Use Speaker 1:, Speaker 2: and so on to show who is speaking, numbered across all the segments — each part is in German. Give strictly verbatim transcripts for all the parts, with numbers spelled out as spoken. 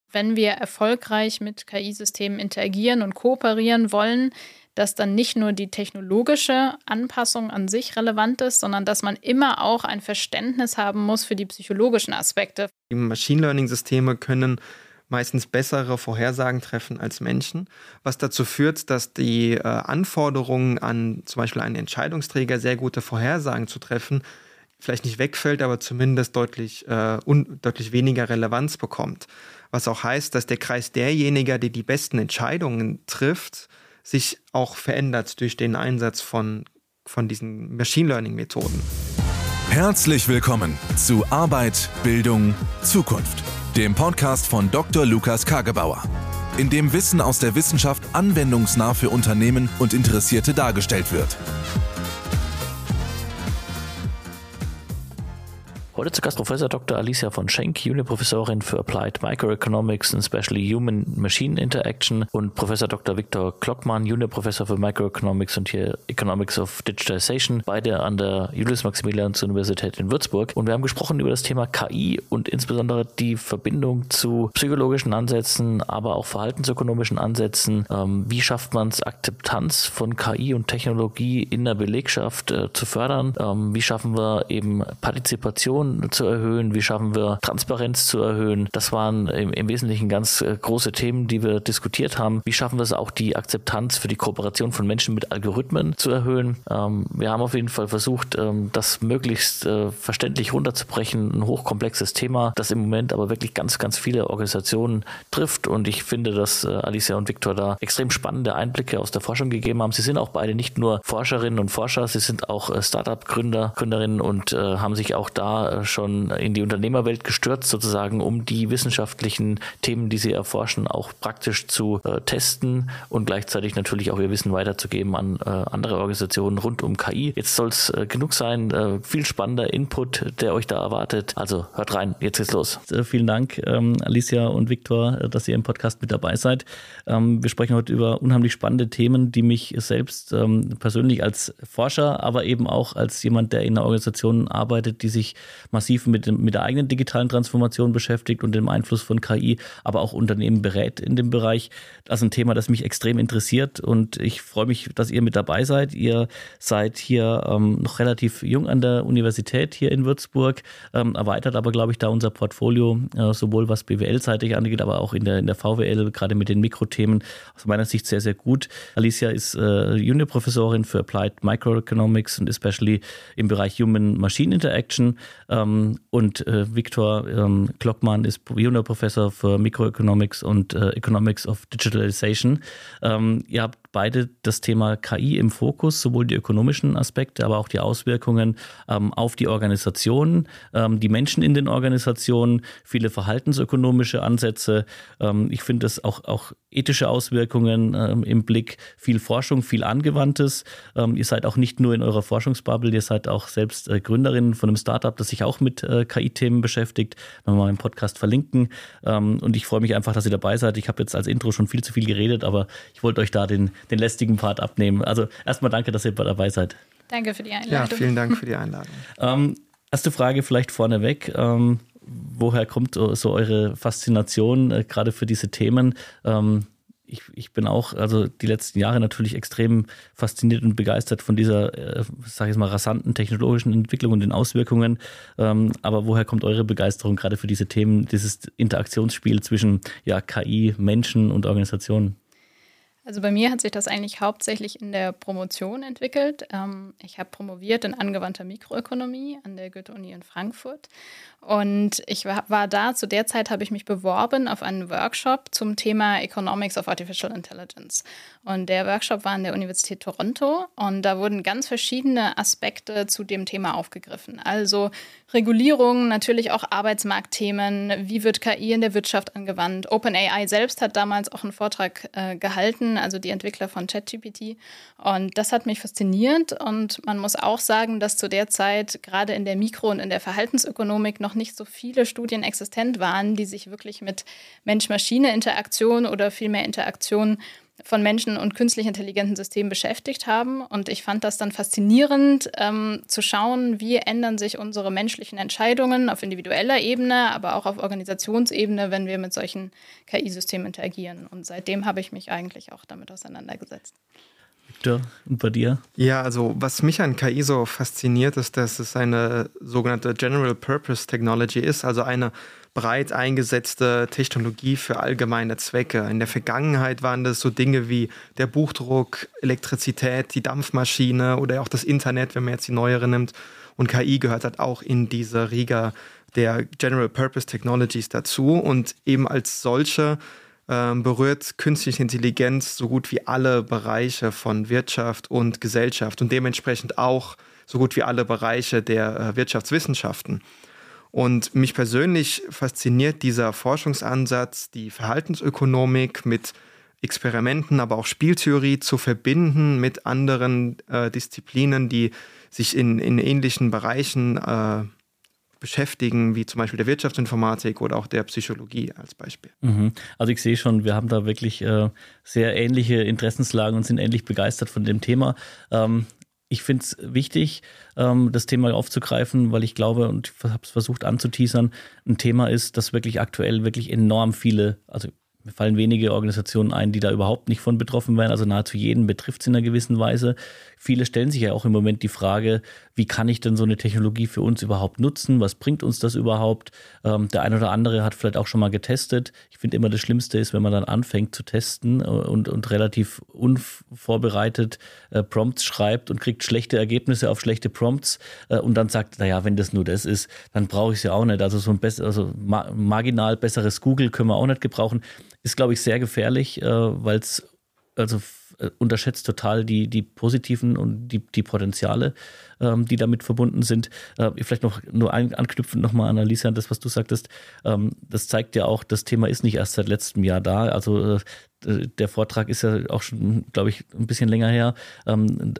Speaker 1: wenn wir erfolgreich mit K I-Systemen interagieren und kooperieren wollen, dass dann nicht nur die technologische Anpassung an sich relevant ist, sondern dass man immer auch ein Verständnis haben muss für die psychologischen Aspekte.
Speaker 2: Die Machine Learning-Systeme können meistens bessere Vorhersagen treffen als Menschen, was dazu führt, dass die äh, Anforderungen an zum Beispiel einen Entscheidungsträger, sehr gute Vorhersagen zu treffen, vielleicht nicht wegfällt, aber zumindest deutlich, äh, un- deutlich weniger Relevanz bekommt. Was auch heißt, dass der Kreis derjenigen, die die besten Entscheidungen trifft, sich auch verändert durch den Einsatz von, von diesen Machine Learning-Methoden.
Speaker 3: Herzlich willkommen zu Arbeit, Bildung, Zukunft, dem Podcast von Doktor Lukas Kagebauer, in dem Wissen aus der Wissenschaft anwendungsnah für Unternehmen und Interessierte dargestellt wird.
Speaker 4: Heute zu Gast Professor Doktor Alicia von Schenk, Juniorprofessorin für Applied Microeconomics and Especially Human-Machine Interaction, und Professor Doktor Viktor Klockmann, Juniorprofessor für Microeconomics und hier Economics of Digitalization, beide an der Julius-Maximilians-Universität in Würzburg. Und wir haben gesprochen über das Thema K I und insbesondere die Verbindung zu psychologischen Ansätzen, aber auch verhaltensökonomischen Ansätzen. Ähm, wie schafft man es, Akzeptanz von K I und Technologie in der Belegschaft äh, zu fördern? Ähm, wie schaffen wir eben Partizipation zu erhöhen? Wie schaffen wir Transparenz zu erhöhen? Das waren im, im Wesentlichen ganz äh, große Themen, die wir diskutiert haben. Wie schaffen wir es auch, die Akzeptanz für die Kooperation von Menschen mit Algorithmen zu erhöhen? Ähm, wir haben auf jeden Fall versucht, ähm, das möglichst äh, verständlich runterzubrechen. Ein hochkomplexes Thema, das im Moment aber wirklich ganz, ganz viele Organisationen trifft. Und ich finde, dass äh, Alicia und Viktor da extrem spannende Einblicke aus der Forschung gegeben haben. Sie sind auch beide nicht nur Forscherinnen und Forscher, sie sind auch äh, Startup-Gründer, Gründerinnen und äh, haben sich auch da äh, schon in die Unternehmerwelt gestürzt, sozusagen, um die wissenschaftlichen Themen, die sie erforschen, auch praktisch zu äh, testen und gleichzeitig natürlich auch ihr Wissen weiterzugeben an äh, andere Organisationen rund um K I. Jetzt soll es äh, genug sein. Äh, viel spannender Input, der euch da erwartet. Also hört rein, jetzt geht's los. Äh, vielen Dank, ähm, Alicia und Viktor, äh, dass ihr im Podcast mit dabei seid. Ähm, wir sprechen heute über unheimlich spannende Themen, die mich selbst ähm, persönlich als Forscher, aber eben auch als jemand, der in einer Organisation arbeitet, die sich massiv mit, dem, mit der eigenen digitalen Transformation beschäftigt und dem Einfluss von K I, aber auch Unternehmen berät in dem Bereich. Das ist ein Thema, das mich extrem interessiert und ich freue mich, dass ihr mit dabei seid. Ihr seid hier ähm, noch relativ jung an der Universität hier in Würzburg, ähm, erweitert aber, glaube ich, da unser Portfolio, äh, sowohl was B W L-seitig angeht, aber auch in der, in der V W L, gerade mit den Mikrothemen, aus meiner Sicht sehr, sehr gut. Alicia ist äh, Juniorprofessorin für Applied Microeconomics und especially im Bereich Human-Machine Interaction. Ähm, und äh, Viktor ähm, Klockmann ist Juniorprofessor für Microeconomics und äh, Economics of Digitalization. Ähm, ihr habt beide das Thema K I im Fokus, sowohl die ökonomischen Aspekte, aber auch die Auswirkungen ähm, auf die Organisationen, ähm, die Menschen in den Organisationen, viele verhaltensökonomische Ansätze. Ähm, ich finde es auch, auch ethische Auswirkungen ähm, im Blick, viel Forschung, viel Angewandtes. Ähm, ihr seid auch nicht nur in eurer Forschungsbubble, ihr seid auch selbst äh, Gründerin von einem Startup, das sich auch mit äh, K I-Themen beschäftigt. Wenn wir mal im Podcast verlinken. Ähm, und ich freue mich einfach, dass ihr dabei seid. Ich habe jetzt als Intro schon viel zu viel geredet, aber ich wollte euch da den, den lästigen Part abnehmen. Also erstmal danke, dass ihr dabei seid.
Speaker 1: Danke für die Einladung.
Speaker 2: Ja, vielen Dank für die Einladung.
Speaker 4: ähm, erste Frage vielleicht vorneweg. Ähm, woher kommt so eure Faszination äh, gerade für diese Themen? Ähm, Ich, ich bin auch, also die letzten Jahre natürlich extrem fasziniert und begeistert von dieser, äh, sage ich mal, rasanten technologischen Entwicklung und den Auswirkungen. Ähm, aber woher kommt eure Begeisterung gerade für diese Themen, dieses Interaktionsspiel zwischen ja, K I, Menschen und Organisationen?
Speaker 1: Also bei mir hat sich das eigentlich hauptsächlich in der Promotion entwickelt. Ähm, ich habe promoviert in angewandter Mikroökonomie an der Goethe-Uni in Frankfurt. Und ich war, war da, zu der Zeit habe ich mich beworben auf einen Workshop zum Thema Economics of Artificial Intelligence. Und der Workshop war an der Universität Toronto und da wurden ganz verschiedene Aspekte zu dem Thema aufgegriffen. Also Regulierung, natürlich auch Arbeitsmarktthemen, wie wird K I in der Wirtschaft angewandt. OpenAI selbst hat damals auch einen Vortrag äh, gehalten, also die Entwickler von ChatGPT. Und das hat mich fasziniert und man muss auch sagen, dass zu der Zeit gerade in der Mikro- und in der Verhaltensökonomik noch nicht so viele Studien existent waren, die sich wirklich mit Mensch-Maschine-Interaktion oder vielmehr Interaktion von Menschen und künstlich intelligenten Systemen beschäftigt haben. Und ich fand das dann faszinierend, ähm, zu schauen, wie ändern sich unsere menschlichen Entscheidungen auf individueller Ebene, aber auch auf Organisationsebene, wenn wir mit solchen K I-Systemen interagieren. Und seitdem habe ich mich eigentlich auch damit auseinandergesetzt.
Speaker 4: Victor, und bei dir?
Speaker 2: Ja, also was mich an K I so fasziniert, ist, dass es eine sogenannte General Purpose Technology ist, also eine breit eingesetzte Technologie für allgemeine Zwecke. In der Vergangenheit waren das so Dinge wie der Buchdruck, Elektrizität, die Dampfmaschine oder auch das Internet, wenn man jetzt die neuere nimmt. Und K I gehört halt auch in diese Riga der General Purpose Technologies dazu. Und eben als solche ähm, berührt künstliche Intelligenz so gut wie alle Bereiche von Wirtschaft und Gesellschaft und dementsprechend auch so gut wie alle Bereiche der äh, Wirtschaftswissenschaften. Und mich persönlich fasziniert dieser Forschungsansatz, die Verhaltensökonomik mit Experimenten, aber auch Spieltheorie zu verbinden mit anderen äh, Disziplinen, die sich in, in ähnlichen Bereichen äh, beschäftigen, wie zum Beispiel der Wirtschaftsinformatik oder auch der Psychologie als Beispiel.
Speaker 4: Mhm. Also ich sehe schon, wir haben da wirklich äh, sehr ähnliche Interessenslagen und sind ähnlich begeistert von dem Thema. Ähm, Ich finde es wichtig, ähm, das Thema aufzugreifen, weil ich glaube, und ich habe es versucht anzuteasern, ein Thema ist, das wirklich aktuell wirklich enorm viele, also mir fallen wenige Organisationen ein, die da überhaupt nicht von betroffen wären. Also nahezu jeden betrifft es in einer gewissen Weise. Viele stellen sich ja auch im Moment die Frage, wie kann ich denn so eine Technologie für uns überhaupt nutzen? Was bringt uns das überhaupt? Ähm, der eine oder andere hat vielleicht auch schon mal getestet. Ich finde immer, das Schlimmste ist, wenn man dann anfängt zu testen und, und relativ unvorbereitet äh, Prompts schreibt und kriegt schlechte Ergebnisse auf schlechte Prompts äh, und dann sagt, naja, wenn das nur das ist, dann brauche ich es ja auch nicht. Also so ein besser, also ma- marginal besseres Google können wir auch nicht gebrauchen. Ist, glaube ich, sehr gefährlich, äh, weil es also f- unterschätzt total die, die positiven und die, die Potenziale, ähm, die damit verbunden sind. Äh, vielleicht noch nur ein, anknüpfend nochmal an Alicia, an das, was du sagtest. Ähm, das zeigt ja auch, das Thema ist nicht erst seit letztem Jahr da. Also äh, der Vortrag ist ja auch schon, glaube ich, ein bisschen länger her. Ähm,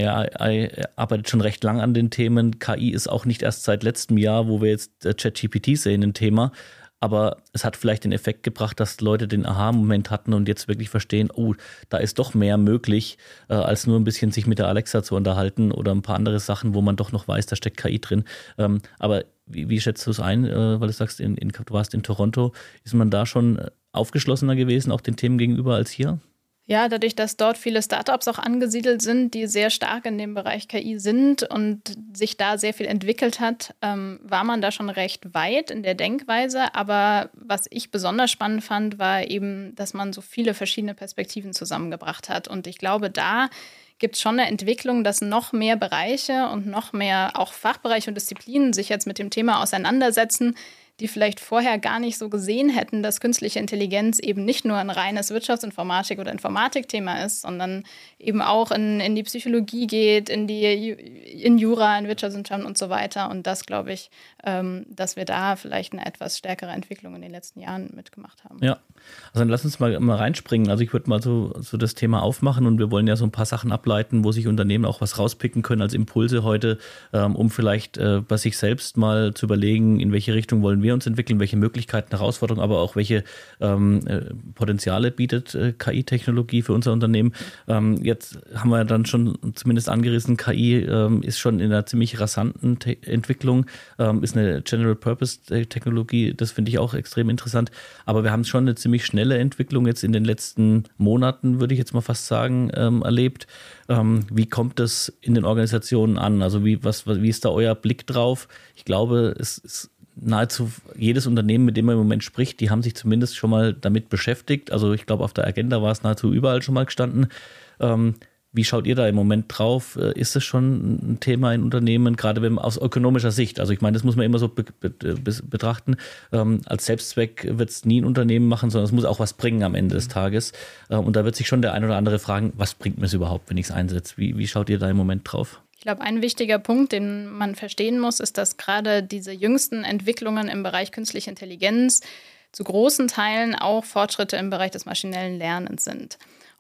Speaker 4: OpenAI arbeitet schon recht lang an den Themen. K I ist auch nicht erst seit letztem Jahr, wo wir jetzt äh, ChatGPT sehen, ein Thema. Aber es hat vielleicht den Effekt gebracht, dass Leute den Aha-Moment hatten und jetzt wirklich verstehen, oh, da ist doch mehr möglich, äh, als nur ein bisschen sich mit der Alexa zu unterhalten oder ein paar andere Sachen, wo man doch noch weiß, da steckt K I drin. Ähm, aber wie, wie schätzt du es ein, äh, weil du sagst, in, in, du warst in Toronto, ist man da schon aufgeschlossener gewesen, auch den Themen gegenüber als hier?
Speaker 1: Ja, dadurch, dass dort viele Startups auch angesiedelt sind, die sehr stark in dem Bereich K I sind und sich da sehr viel entwickelt hat, ähm, war man da schon recht weit in der Denkweise. Aber was ich besonders spannend fand, war eben, dass man so viele verschiedene Perspektiven zusammengebracht hat. Und ich glaube, da gibt es schon eine Entwicklung, dass noch mehr Bereiche und noch mehr auch Fachbereiche und Disziplinen sich jetzt mit dem Thema auseinandersetzen, die vielleicht vorher gar nicht so gesehen hätten, dass künstliche Intelligenz eben nicht nur ein reines Wirtschaftsinformatik- oder Informatikthema ist, sondern eben auch in, in die Psychologie geht, in die in Jura, in Wirtschaftswissenschaften und so weiter. Und das glaube ich, ähm, dass wir da vielleicht eine etwas stärkere Entwicklung in den letzten Jahren mitgemacht haben.
Speaker 4: Ja, also dann lass uns mal, mal reinspringen. Also ich würde mal so, so das Thema aufmachen und wir wollen ja so ein paar Sachen ableiten, wo sich Unternehmen auch was rauspicken können als Impulse heute, ähm, um vielleicht äh, bei sich selbst mal zu überlegen, in welche Richtung wollen wir wir uns entwickeln, welche Möglichkeiten, Herausforderungen, aber auch welche ähm, äh, Potenziale bietet äh, K I-Technologie für unser Unternehmen. Ähm, jetzt haben wir dann schon zumindest angerissen, K I ähm, ist schon in einer ziemlich rasanten Te- Entwicklung, ähm, ist eine General-Purpose-Technologie, das finde ich auch extrem interessant, aber wir haben schon eine ziemlich schnelle Entwicklung jetzt in den letzten Monaten, würde ich jetzt mal fast sagen, ähm, erlebt. Ähm, wie kommt das in den Organisationen an? Also wie, was, wie ist da euer Blick drauf? Ich glaube, es ist nahezu jedes Unternehmen, mit dem man im Moment spricht, die haben sich zumindest schon mal damit beschäftigt. Also ich glaube, auf der Agenda war es nahezu überall schon mal gestanden. Ähm, wie schaut ihr da im Moment drauf? Ist das schon ein Thema in Unternehmen, gerade wenn man aus ökonomischer Sicht, also ich meine, das muss man immer so be- be- betrachten, ähm, als Selbstzweck wird es nie ein Unternehmen machen, sondern es muss auch was bringen am Ende des Tages. Äh, und da wird sich schon der ein oder andere fragen, was bringt mir es überhaupt, wenn ich es einsetze? Wie, wie schaut ihr da im Moment drauf?
Speaker 1: Ich glaube, ein wichtiger Punkt, den man verstehen muss, ist, dass gerade diese jüngsten Entwicklungen im Bereich künstliche Intelligenz zu großen Teilen auch Fortschritte im Bereich des maschinellen Lernens sind.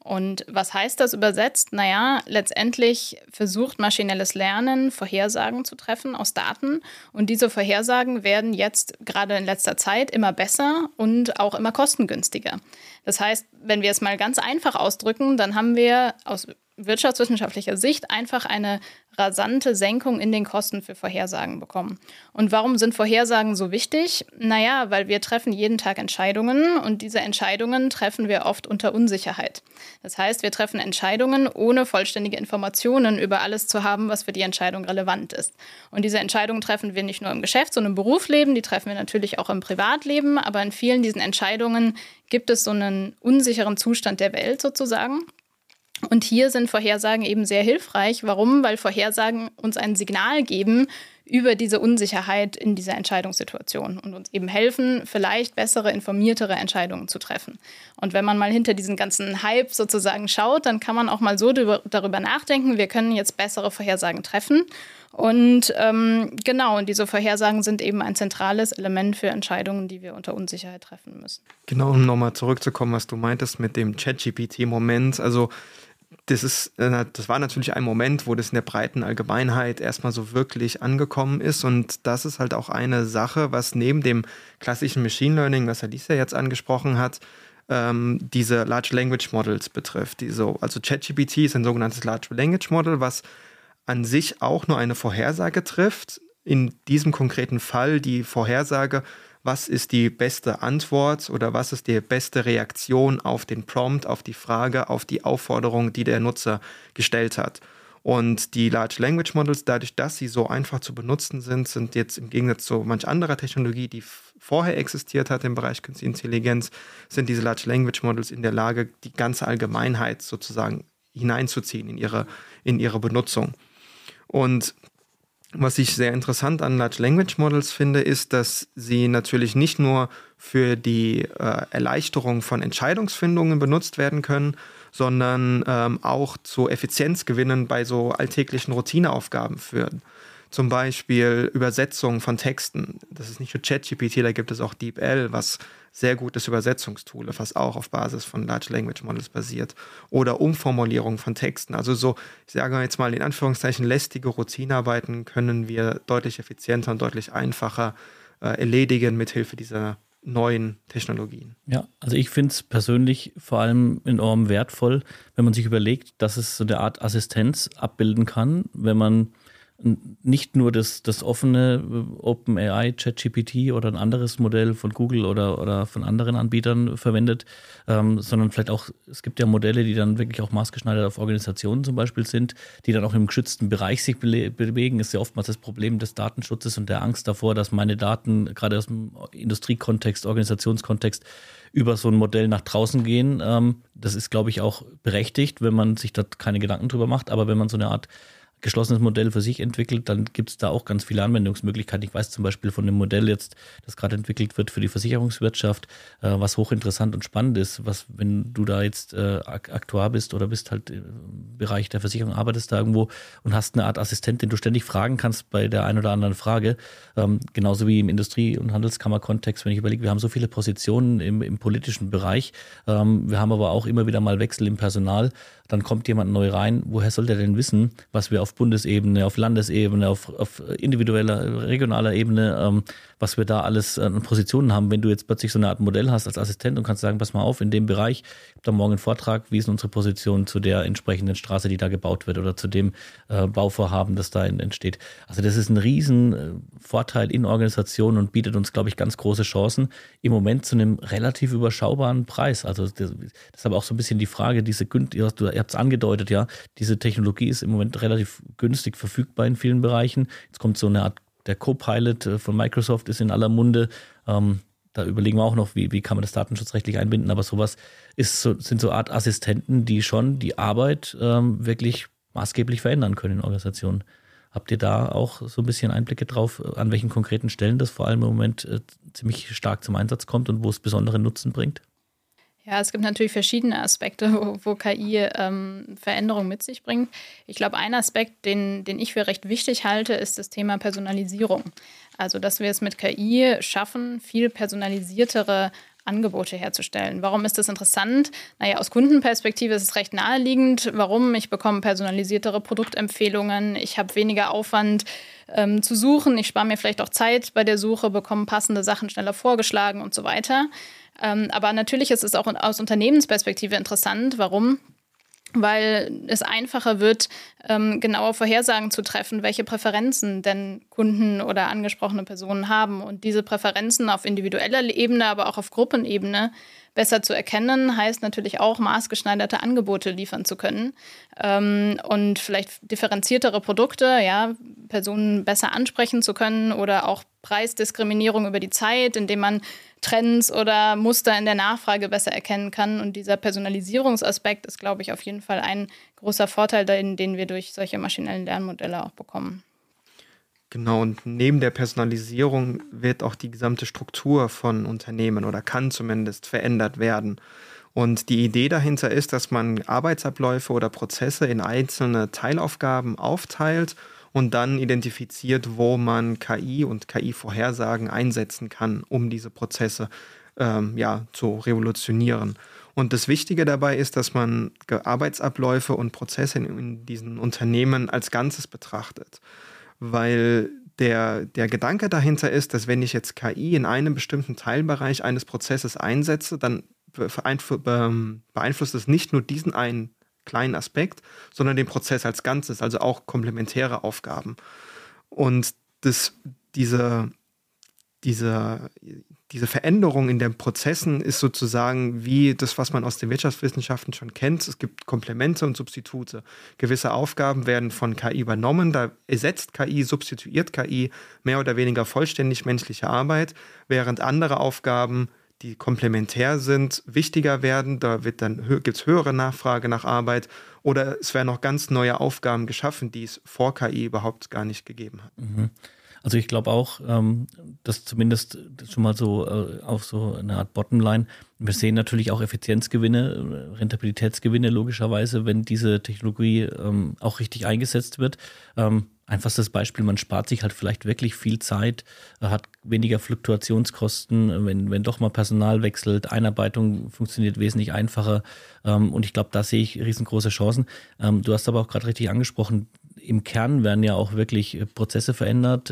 Speaker 1: Und was heißt das übersetzt? Naja, letztendlich versucht maschinelles Lernen, Vorhersagen zu treffen aus Daten. Und diese Vorhersagen werden jetzt gerade in letzter Zeit immer besser und auch immer kostengünstiger. Das heißt, wenn wir es mal ganz einfach ausdrücken, dann haben wir aus wirtschaftswissenschaftlicher Sicht einfach eine rasante Senkung in den Kosten für Vorhersagen bekommen. Und warum sind Vorhersagen so wichtig? Naja, weil wir treffen jeden Tag Entscheidungen und diese Entscheidungen treffen wir oft unter Unsicherheit. Das heißt, wir treffen Entscheidungen, ohne vollständige Informationen über alles zu haben, was für die Entscheidung relevant ist. Und diese Entscheidungen treffen wir nicht nur im Geschäfts- und im Berufsleben, die treffen wir natürlich auch im Privatleben, aber in vielen diesen Entscheidungen gibt es so einen unsicheren Zustand der Welt sozusagen. Und hier sind Vorhersagen eben sehr hilfreich. Warum? Weil Vorhersagen uns ein Signal geben über diese Unsicherheit in dieser Entscheidungssituation und uns eben helfen, vielleicht bessere, informiertere Entscheidungen zu treffen. Und wenn man mal hinter diesen ganzen Hype sozusagen schaut, dann kann man auch mal so darüber nachdenken, wir können jetzt bessere Vorhersagen treffen. Und ähm, genau, und diese Vorhersagen sind eben ein zentrales Element für Entscheidungen, die wir unter Unsicherheit treffen müssen.
Speaker 2: Genau, um nochmal zurückzukommen, was du meintest mit dem ChatGPT-Moment. Also das ist, das war natürlich ein Moment, wo das in der breiten Allgemeinheit erstmal so wirklich angekommen ist. Und das ist halt auch eine Sache, was neben dem klassischen Machine Learning, was Alicia jetzt angesprochen hat, ähm, diese Large Language Models betrifft. Die so, also ChatGPT ist ein sogenanntes Large Language Model, was an sich auch nur eine Vorhersage trifft. In diesem konkreten Fall die Vorhersage, was ist die beste Antwort oder was ist die beste Reaktion auf den Prompt, auf die Frage, auf die Aufforderung, die der Nutzer gestellt hat. Und die Large Language Models, dadurch, dass sie so einfach zu benutzen sind, sind jetzt im Gegensatz zu manch anderer Technologie, die f- vorher existiert hat im Bereich Künstliche Intelligenz, sind diese Large Language Models in der Lage, die ganze Allgemeinheit sozusagen hineinzuziehen in ihre, in ihre Benutzung. Und was ich sehr interessant an Large Language Models finde, ist, dass sie natürlich nicht nur für die äh, Erleichterung von Entscheidungsfindungen benutzt werden können, sondern ähm, auch zu Effizienzgewinnen bei so alltäglichen Routineaufgaben führen. Zum Beispiel Übersetzung von Texten. Das ist nicht nur ChatGPT, da gibt es auch DeepL, was sehr gutes Übersetzungstool ist, was auch auf Basis von Large Language Models basiert. Oder Umformulierung von Texten. Also so, ich sage jetzt mal in Anführungszeichen, lästige Routinearbeiten können wir deutlich effizienter und deutlich einfacher äh, erledigen mithilfe dieser neuen Technologien.
Speaker 4: Ja, also ich finde es persönlich vor allem enorm wertvoll, wenn man sich überlegt, dass es so eine Art Assistenz abbilden kann, wenn man nicht nur das, das offene OpenAI, ChatGPT oder ein anderes Modell von Google oder, oder von anderen Anbietern verwendet, ähm, sondern vielleicht auch, es gibt ja Modelle, die dann wirklich auch maßgeschneidert auf Organisationen zum Beispiel sind, die dann auch im geschützten Bereich sich be- bewegen. Ist ja oftmals das Problem des Datenschutzes und der Angst davor, dass meine Daten gerade aus dem Industriekontext, Organisationskontext über so ein Modell nach draußen gehen. Ähm, das ist, glaube ich, auch berechtigt, wenn man sich da keine Gedanken drüber macht, aber wenn man so eine Art geschlossenes Modell für sich entwickelt, dann gibt es da auch ganz viele Anwendungsmöglichkeiten. Ich weiß zum Beispiel von dem Modell jetzt, das gerade entwickelt wird für die Versicherungswirtschaft, äh, was hochinteressant und spannend ist, was, wenn du da jetzt äh, Aktuar bist oder bist halt im Bereich der Versicherung, arbeitest da irgendwo und hast eine Art Assistent, den du ständig fragen kannst bei der einen oder anderen Frage, ähm, genauso wie im Industrie- und Handelskammer-Kontext, wenn ich überlege, wir haben so viele Positionen im, im politischen Bereich, ähm, wir haben aber auch immer wieder mal Wechsel im Personal, dann kommt jemand neu rein, woher soll der denn wissen, was wir auf Bundesebene, auf Landesebene, auf, auf individueller, regionaler Ebene, ähm, was wir da alles an Positionen haben, wenn du jetzt plötzlich so eine Art Modell hast als Assistent und kannst sagen, pass mal auf, in dem Bereich, ich habe da morgen einen Vortrag, wie ist unsere Position zu der entsprechenden Straße, die da gebaut wird oder zu dem äh, Bauvorhaben, das da in, entsteht. Also das ist ein riesen äh, Vorteil in Organisationen und bietet uns, glaube ich, ganz große Chancen, im Moment zu einem relativ überschaubaren Preis. Also das, das ist aber auch so ein bisschen die Frage, diese, ihr habt es angedeutet, ja, diese Technologie ist im Moment relativ günstig verfügbar in vielen Bereichen. Jetzt kommt so eine Art, der Copilot von Microsoft ist in aller Munde. Ähm, da überlegen wir auch noch, wie, wie kann man das datenschutzrechtlich einbinden. Aber sowas ist so, sind so Art Assistenten, die schon die Arbeit ähm, wirklich maßgeblich verändern können in Organisationen. Habt ihr da auch so ein bisschen Einblicke drauf, an welchen konkreten Stellen das vor allem im Moment äh, ziemlich stark zum Einsatz kommt und wo es besonderen Nutzen bringt?
Speaker 1: Ja, es gibt natürlich verschiedene Aspekte, wo, wo K I ähm, Veränderungen mit sich bringt. Ich glaube, ein Aspekt, den, den ich für recht wichtig halte, ist das Thema Personalisierung. Also, dass wir es mit K I schaffen, viel personalisiertere Angebote herzustellen. Warum ist das interessant? Naja, aus Kundenperspektive ist es recht naheliegend. Warum? Ich bekomme personalisiertere Produktempfehlungen, ich habe weniger Aufwand ähm, zu suchen, ich spare mir vielleicht auch Zeit bei der Suche, bekomme passende Sachen schneller vorgeschlagen und so weiter. Ähm, aber natürlich ist es auch aus Unternehmensperspektive interessant. Warum? Weil es einfacher wird, ähm, genaue Vorhersagen zu treffen, welche Präferenzen denn Kunden oder angesprochene Personen haben. Und diese Präferenzen auf individueller Ebene, aber auch auf Gruppenebene besser zu erkennen, heißt natürlich auch, maßgeschneiderte Angebote liefern zu können ähm, und vielleicht differenziertere Produkte, ja, Personen besser ansprechen zu können oder auch Preisdiskriminierung über die Zeit, indem man Trends oder Muster in der Nachfrage besser erkennen kann. Und dieser Personalisierungsaspekt ist, glaube ich, auf jeden Fall ein großer Vorteil, den, den wir durch solche maschinellen Lernmodelle auch bekommen.
Speaker 2: Genau, und neben der Personalisierung wird auch die gesamte Struktur von Unternehmen oder kann zumindest verändert werden. Und die Idee dahinter ist, dass man Arbeitsabläufe oder Prozesse in einzelne Teilaufgaben aufteilt und dann identifiziert, wo man K I und K I-Vorhersagen einsetzen kann, um diese Prozesse ähm, ja, zu revolutionieren. Und das Wichtige dabei ist, dass man Arbeitsabläufe und Prozesse in, in diesen Unternehmen als Ganzes betrachtet. Weil der, der Gedanke dahinter ist, dass wenn ich jetzt K I in einem bestimmten Teilbereich eines Prozesses einsetze, dann beeinflusst es nicht nur diesen einen kleinen Aspekt, sondern den Prozess als Ganzes, also auch komplementäre Aufgaben. Und das, diese, diese, diese Veränderung in den Prozessen ist sozusagen wie das, was man aus den Wirtschaftswissenschaften schon kennt. Es gibt Komplemente und Substitute. Gewisse Aufgaben werden von K I übernommen, da ersetzt K I, substituiert K I mehr oder weniger vollständig menschliche Arbeit, während andere Aufgaben, die komplementär sind, wichtiger werden. Da wird dann, gibt es höhere Nachfrage nach Arbeit oder es werden noch ganz neue Aufgaben geschaffen, die es vor K I überhaupt gar nicht gegeben hat.
Speaker 4: Also ich glaube auch, ähm, dass zumindest schon mal so äh, auf so eine Art Bottomline, wir sehen natürlich auch Effizienzgewinne, Rentabilitätsgewinne logischerweise, wenn diese Technologie ähm, auch richtig eingesetzt wird. Ähm, Einfachstes Beispiel, man spart sich halt vielleicht wirklich viel Zeit, hat weniger Fluktuationskosten, wenn, wenn doch mal Personal wechselt, Einarbeitung funktioniert wesentlich einfacher und ich glaube, da sehe ich riesengroße Chancen. Du hast aber auch gerade richtig angesprochen, im Kern werden ja auch wirklich Prozesse verändert.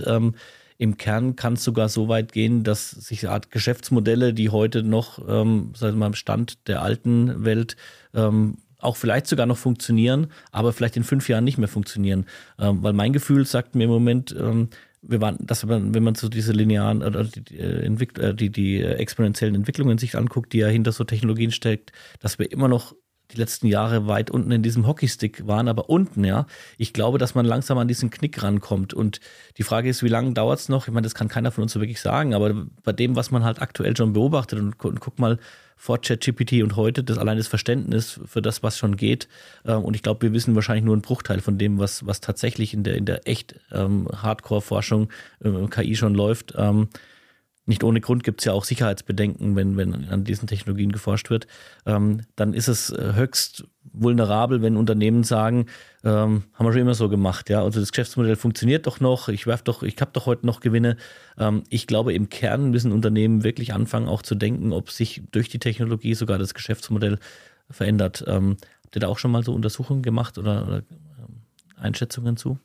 Speaker 4: Im Kern kann es sogar so weit gehen, dass sich eine Art Geschäftsmodelle, die heute noch, ähm, sagen wir mal, im Stand der alten Welt ähm, auch vielleicht sogar noch funktionieren, aber vielleicht in fünf Jahren nicht mehr funktionieren. Ähm, weil mein Gefühl sagt mir im Moment, ähm, wir waren, dass man, wenn man so diese linearen oder die, die, Entwick- die, die exponentiellen Entwicklungen sich anguckt, die ja hinter so Technologien steckt, dass wir immer noch die letzten Jahre weit unten in diesem Hockeystick waren, aber unten, ja. Ich glaube, dass man langsam an diesen Knick rankommt. Und die Frage ist, wie lange dauert es noch? Ich meine, das kann keiner von uns so wirklich sagen, aber bei dem, was man halt aktuell schon beobachtet und, und guck mal, vor ChatGPT und heute, das allein das Verständnis für das, was schon geht. Äh, und ich glaube, wir wissen wahrscheinlich nur einen Bruchteil von dem, was, was tatsächlich in der, in der echt ähm, Hardcore-Forschung äh, K I schon läuft. Ähm, Nicht ohne Grund gibt es ja auch Sicherheitsbedenken, wenn, wenn an diesen Technologien geforscht wird. Ähm, dann ist es höchst vulnerabel, wenn Unternehmen sagen, ähm, haben wir schon immer so gemacht, ja. Also das Geschäftsmodell funktioniert doch noch, ich werf doch, ich habe doch heute noch Gewinne. Ähm, ich glaube, im Kern müssen Unternehmen wirklich anfangen, auch zu denken, ob sich durch die Technologie sogar das Geschäftsmodell verändert. Ähm, habt ihr da auch schon mal so Untersuchungen gemacht oder, oder ähm, Einschätzungen zu?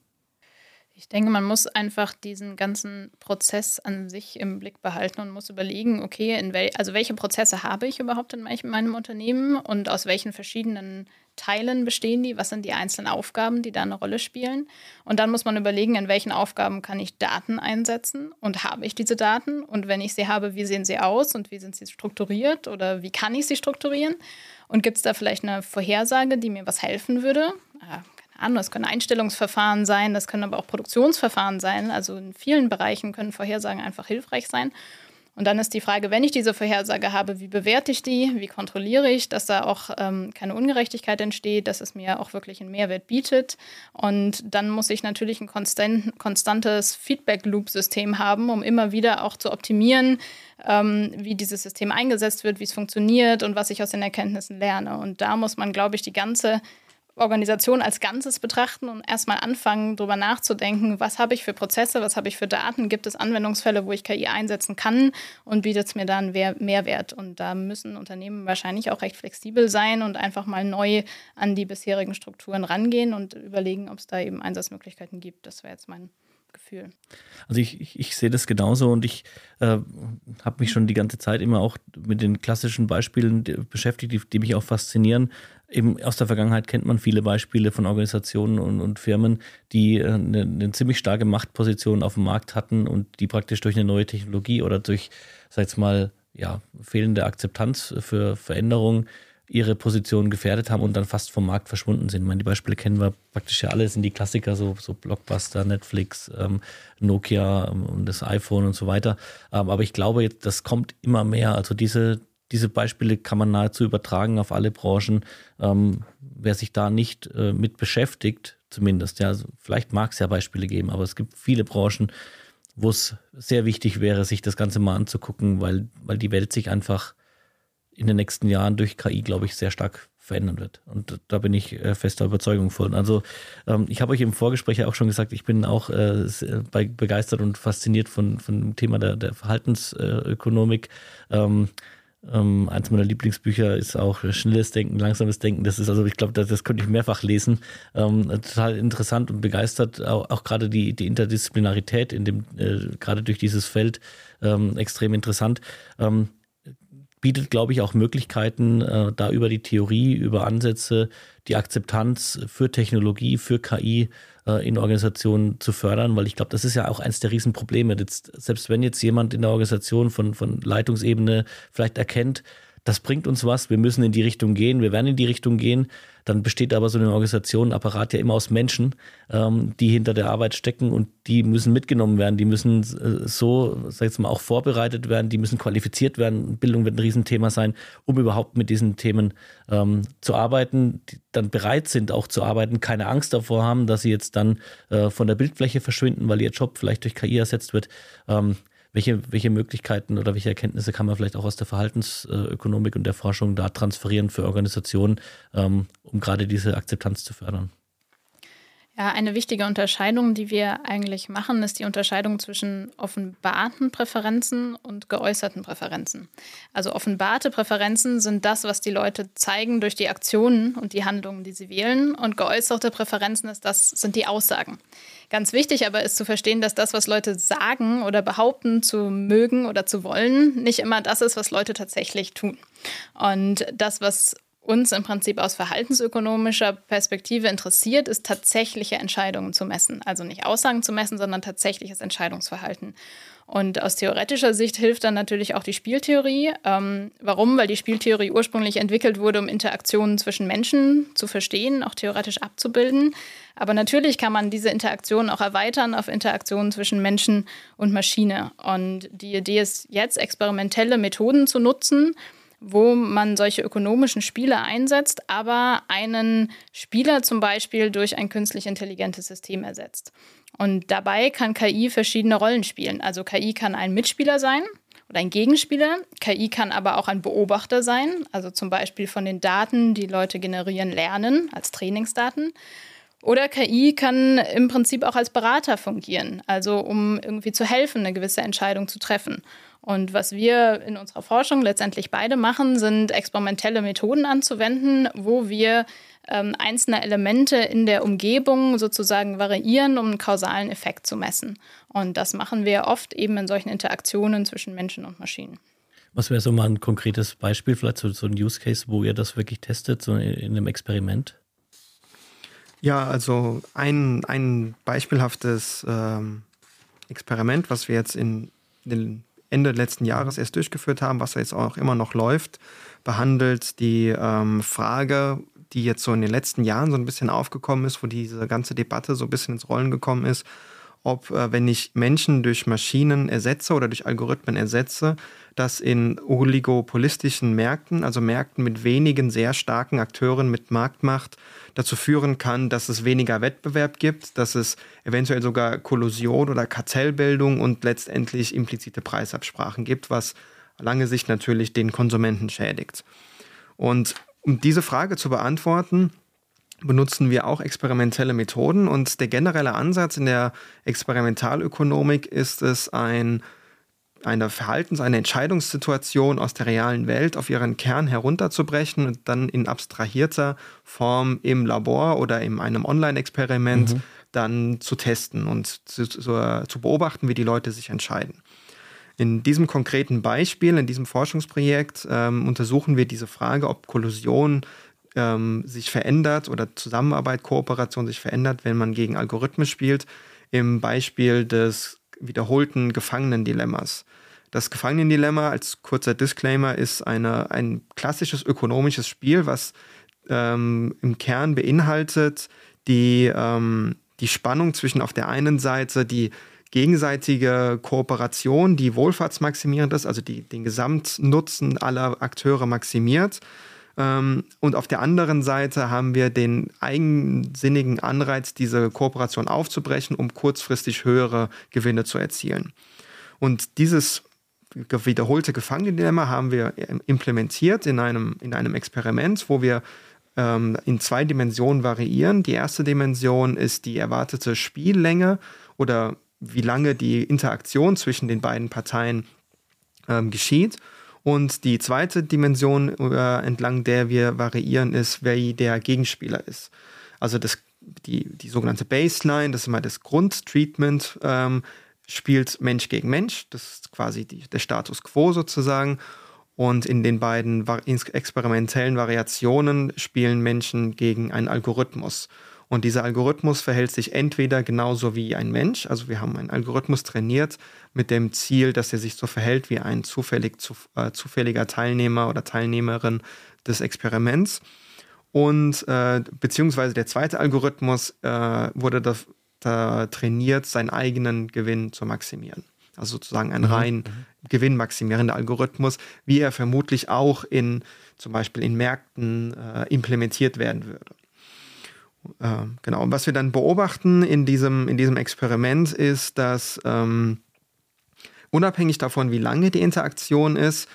Speaker 1: Ich denke, man muss einfach diesen ganzen Prozess an sich im Blick behalten und muss überlegen, okay, in wel- also welche Prozesse habe ich überhaupt in meinem Unternehmen und aus welchen verschiedenen Teilen bestehen die, was sind die einzelnen Aufgaben, die da eine Rolle spielen. Und dann muss man überlegen, in welchen Aufgaben kann ich Daten einsetzen und habe ich diese Daten und wenn ich sie habe, wie sehen sie aus und wie sind sie strukturiert oder wie kann ich sie strukturieren und gibt es da vielleicht eine Vorhersage, die mir was helfen würde? Ah, an. Das können Einstellungsverfahren sein, das können aber auch Produktionsverfahren sein. Also in vielen Bereichen können Vorhersagen einfach hilfreich sein. Und dann ist die Frage, wenn ich diese Vorhersage habe, wie bewerte ich die, wie kontrolliere ich, dass da auch ähm, keine Ungerechtigkeit entsteht, dass es mir auch wirklich einen Mehrwert bietet. Und dann muss ich natürlich ein konstant, konstantes Feedback-Loop-System haben, um immer wieder auch zu optimieren, ähm, wie dieses System eingesetzt wird, wie es funktioniert und was ich aus den Erkenntnissen lerne. Und da muss man, glaube ich, die ganze Organisation als Ganzes betrachten und erstmal anfangen, darüber nachzudenken, was habe ich für Prozesse, was habe ich für Daten, gibt es Anwendungsfälle, wo ich K I einsetzen kann und bietet es mir dann Mehrwert. Und da müssen Unternehmen wahrscheinlich auch recht flexibel sein und einfach mal neu an die bisherigen Strukturen rangehen und überlegen, ob es da eben Einsatzmöglichkeiten gibt. Das wäre jetzt mein Gefühl.
Speaker 4: Also ich, ich, ich sehe das genauso und ich äh, habe mich schon die ganze Zeit immer auch mit den klassischen Beispielen beschäftigt, die, die mich auch faszinieren. Eben aus der Vergangenheit kennt man viele Beispiele von Organisationen und, und Firmen, die äh, eine, eine ziemlich starke Machtposition auf dem Markt hatten und die praktisch durch eine neue Technologie oder durch, sag ich mal, ja, fehlende Akzeptanz für Veränderungen ihre Position gefährdet haben und dann fast vom Markt verschwunden sind. Ich meine, die Beispiele kennen wir praktisch ja alle, sind die Klassiker, so, so Blockbuster, Netflix, ähm, Nokia ähm, und das iPhone und so weiter. Ähm, aber ich glaube, jetzt, das kommt immer mehr. Also diese, diese Beispiele kann man nahezu übertragen auf alle Branchen. Ähm, wer sich da nicht äh, mit beschäftigt, zumindest, ja, also vielleicht mag es ja Beispiele geben, aber es gibt viele Branchen, wo es sehr wichtig wäre, sich das Ganze mal anzugucken, weil, weil die Welt sich einfach in den nächsten Jahren durch K I, glaube ich, sehr stark verändern wird. Und da bin ich äh, fester Überzeugung von. Also ähm, ich habe euch im Vorgespräch ja auch schon gesagt, ich bin auch äh, bei, begeistert und fasziniert von, von dem Thema der, der Verhaltensökonomik. Ähm, ähm, eins meiner Lieblingsbücher ist auch Schnelles Denken, Langsames Denken. Das ist also, ich glaube, das, das könnte ich mehrfach lesen. Ähm, total interessant und begeistert. Auch, auch gerade die, die Interdisziplinarität in dem, äh, gerade durch dieses Feld ähm, extrem interessant. Ähm, bietet, glaube ich, auch Möglichkeiten, äh, da über die Theorie, über Ansätze, die Akzeptanz für Technologie, für K I äh, in Organisationen zu fördern, weil ich glaube, das ist ja auch eins der Riesenprobleme. Jetzt, selbst wenn jetzt jemand in der Organisation von, von Leitungsebene vielleicht erkennt, das bringt uns was, wir müssen in die Richtung gehen, wir werden in die Richtung gehen, dann besteht aber so eine Organisation, ein Apparat ja immer aus Menschen, ähm, die hinter der Arbeit stecken und die müssen mitgenommen werden, die müssen äh, so, sag ich jetzt mal, auch vorbereitet werden, die müssen qualifiziert werden, Bildung wird ein Riesenthema sein, um überhaupt mit diesen Themen ähm, zu arbeiten, die dann bereit sind auch zu arbeiten, keine Angst davor haben, dass sie jetzt dann äh, von der Bildfläche verschwinden, weil ihr Job vielleicht durch K I ersetzt wird. Ähm, Welche, welche Möglichkeiten oder welche Erkenntnisse kann man vielleicht auch aus der Verhaltensökonomik und der Forschung da transferieren für Organisationen, ähm, um gerade diese Akzeptanz zu fördern?
Speaker 1: Ja, eine wichtige Unterscheidung, die wir eigentlich machen, ist die Unterscheidung zwischen offenbarten Präferenzen und geäußerten Präferenzen. Also offenbarte Präferenzen sind das, was die Leute zeigen durch die Aktionen und die Handlungen, die sie wählen. Und geäußerte Präferenzen ist das, sind die Aussagen. Ganz wichtig aber ist zu verstehen, dass das, was Leute sagen oder behaupten zu mögen oder zu wollen, nicht immer das ist, was Leute tatsächlich tun. Und das, was uns im Prinzip aus verhaltensökonomischer Perspektive interessiert, ist tatsächliche Entscheidungen zu messen. Also nicht Aussagen zu messen, sondern tatsächliches Entscheidungsverhalten. Und aus theoretischer Sicht hilft dann natürlich auch die Spieltheorie. Ähm, warum? Weil die Spieltheorie ursprünglich entwickelt wurde, um Interaktionen zwischen Menschen zu verstehen, auch theoretisch abzubilden. Aber natürlich kann man diese Interaktionen auch erweitern auf Interaktionen zwischen Menschen und Maschine. Und die Idee ist jetzt, experimentelle Methoden zu nutzen, wo man solche ökonomischen Spiele einsetzt, aber einen Spieler zum Beispiel durch ein künstlich intelligentes System ersetzt. Und dabei kann K I verschiedene Rollen spielen. Also K I kann ein Mitspieler sein oder ein Gegenspieler. K I kann aber auch ein Beobachter sein, also zum Beispiel von den Daten, die Leute generieren, lernen, als Trainingsdaten. Oder K I kann im Prinzip auch als Berater fungieren, also um irgendwie zu helfen, eine gewisse Entscheidung zu treffen. Und was wir in unserer Forschung letztendlich beide machen, sind experimentelle Methoden anzuwenden, wo wir ähm, einzelne Elemente in der Umgebung sozusagen variieren, um einen kausalen Effekt zu messen. Und das machen wir oft eben in solchen Interaktionen zwischen Menschen und Maschinen.
Speaker 4: Was wäre so mal ein konkretes Beispiel, vielleicht so, so ein Use Case, wo ihr das wirklich testet, so in, in einem Experiment?
Speaker 2: Ja, also ein, ein beispielhaftes ähm, Experiment, was wir jetzt in den Ende letzten Jahres erst durchgeführt haben, was jetzt auch immer noch läuft, behandelt die ähm, Frage, die jetzt so in den letzten Jahren so ein bisschen aufgekommen ist, wo diese ganze Debatte so ein bisschen ins Rollen gekommen ist, ob, äh, wenn ich Menschen durch Maschinen ersetze oder durch Algorithmen ersetze, das in oligopolistischen Märkten, also Märkten mit wenigen sehr starken Akteuren mit Marktmacht, dazu führen kann, dass es weniger Wettbewerb gibt, dass es eventuell sogar Kollusion oder Kartellbildung und letztendlich implizite Preisabsprachen gibt, was lange Sicht natürlich den Konsumenten schädigt. Und um diese Frage zu beantworten, benutzen wir auch experimentelle Methoden. Und der generelle Ansatz in der Experimentalökonomik ist es, ein, eine Verhaltens-, eine Entscheidungssituation aus der realen Welt auf ihren Kern herunterzubrechen und dann in abstrahierter Form im Labor oder in einem Online-Experiment mhm. dann zu testen und zu, zu, zu beobachten, wie die Leute sich entscheiden. In diesem konkreten Beispiel, in diesem Forschungsprojekt ähm, untersuchen wir diese Frage, ob Kollusion ähm, sich verändert oder Zusammenarbeit, Kooperation sich verändert, wenn man gegen Algorithmen spielt, im Beispiel des wiederholten Gefangenendilemmas. Das Gefangenendilemma, als kurzer Disclaimer, ist eine, ein klassisches ökonomisches Spiel, was ähm, im Kern beinhaltet die, ähm, die Spannung zwischen auf der einen Seite die gegenseitige Kooperation, die wohlfahrtsmaximierend ist, also die den Gesamtnutzen aller Akteure maximiert. Ähm, und auf der anderen Seite haben wir den eigensinnigen Anreiz, diese Kooperation aufzubrechen, um kurzfristig höhere Gewinne zu erzielen. Und dieses wiederholte Gefangenendilemma haben wir implementiert in einem, in einem Experiment, wo wir ähm, in zwei Dimensionen variieren. Die erste Dimension ist die erwartete Spiellänge oder wie lange die Interaktion zwischen den beiden Parteien ähm, geschieht. Und die zweite Dimension, äh, entlang der wir variieren, ist, wer der Gegenspieler ist. Also das, die, die sogenannte Baseline, das ist immer das Grundtreatment, ähm, spielt Mensch gegen Mensch. Das ist quasi die, der Status quo sozusagen. Und in den beiden var- experimentellen Variationen spielen Menschen gegen einen Algorithmus. Und dieser Algorithmus verhält sich entweder genauso wie ein Mensch, also wir haben einen Algorithmus trainiert mit dem Ziel, dass er sich so verhält wie ein zufällig, zu, äh, zufälliger Teilnehmer oder Teilnehmerin des Experiments. Und äh, beziehungsweise der zweite Algorithmus äh, wurde da, da trainiert, seinen eigenen Gewinn zu maximieren. Also sozusagen ein rein mhm. gewinnmaximierender Algorithmus, wie er vermutlich auch in zum Beispiel in Märkten äh, implementiert werden würde. Äh, genau. Und was wir dann beobachten in diesem, in diesem Experiment ist, dass ähm, unabhängig davon, wie lange die Interaktion ist,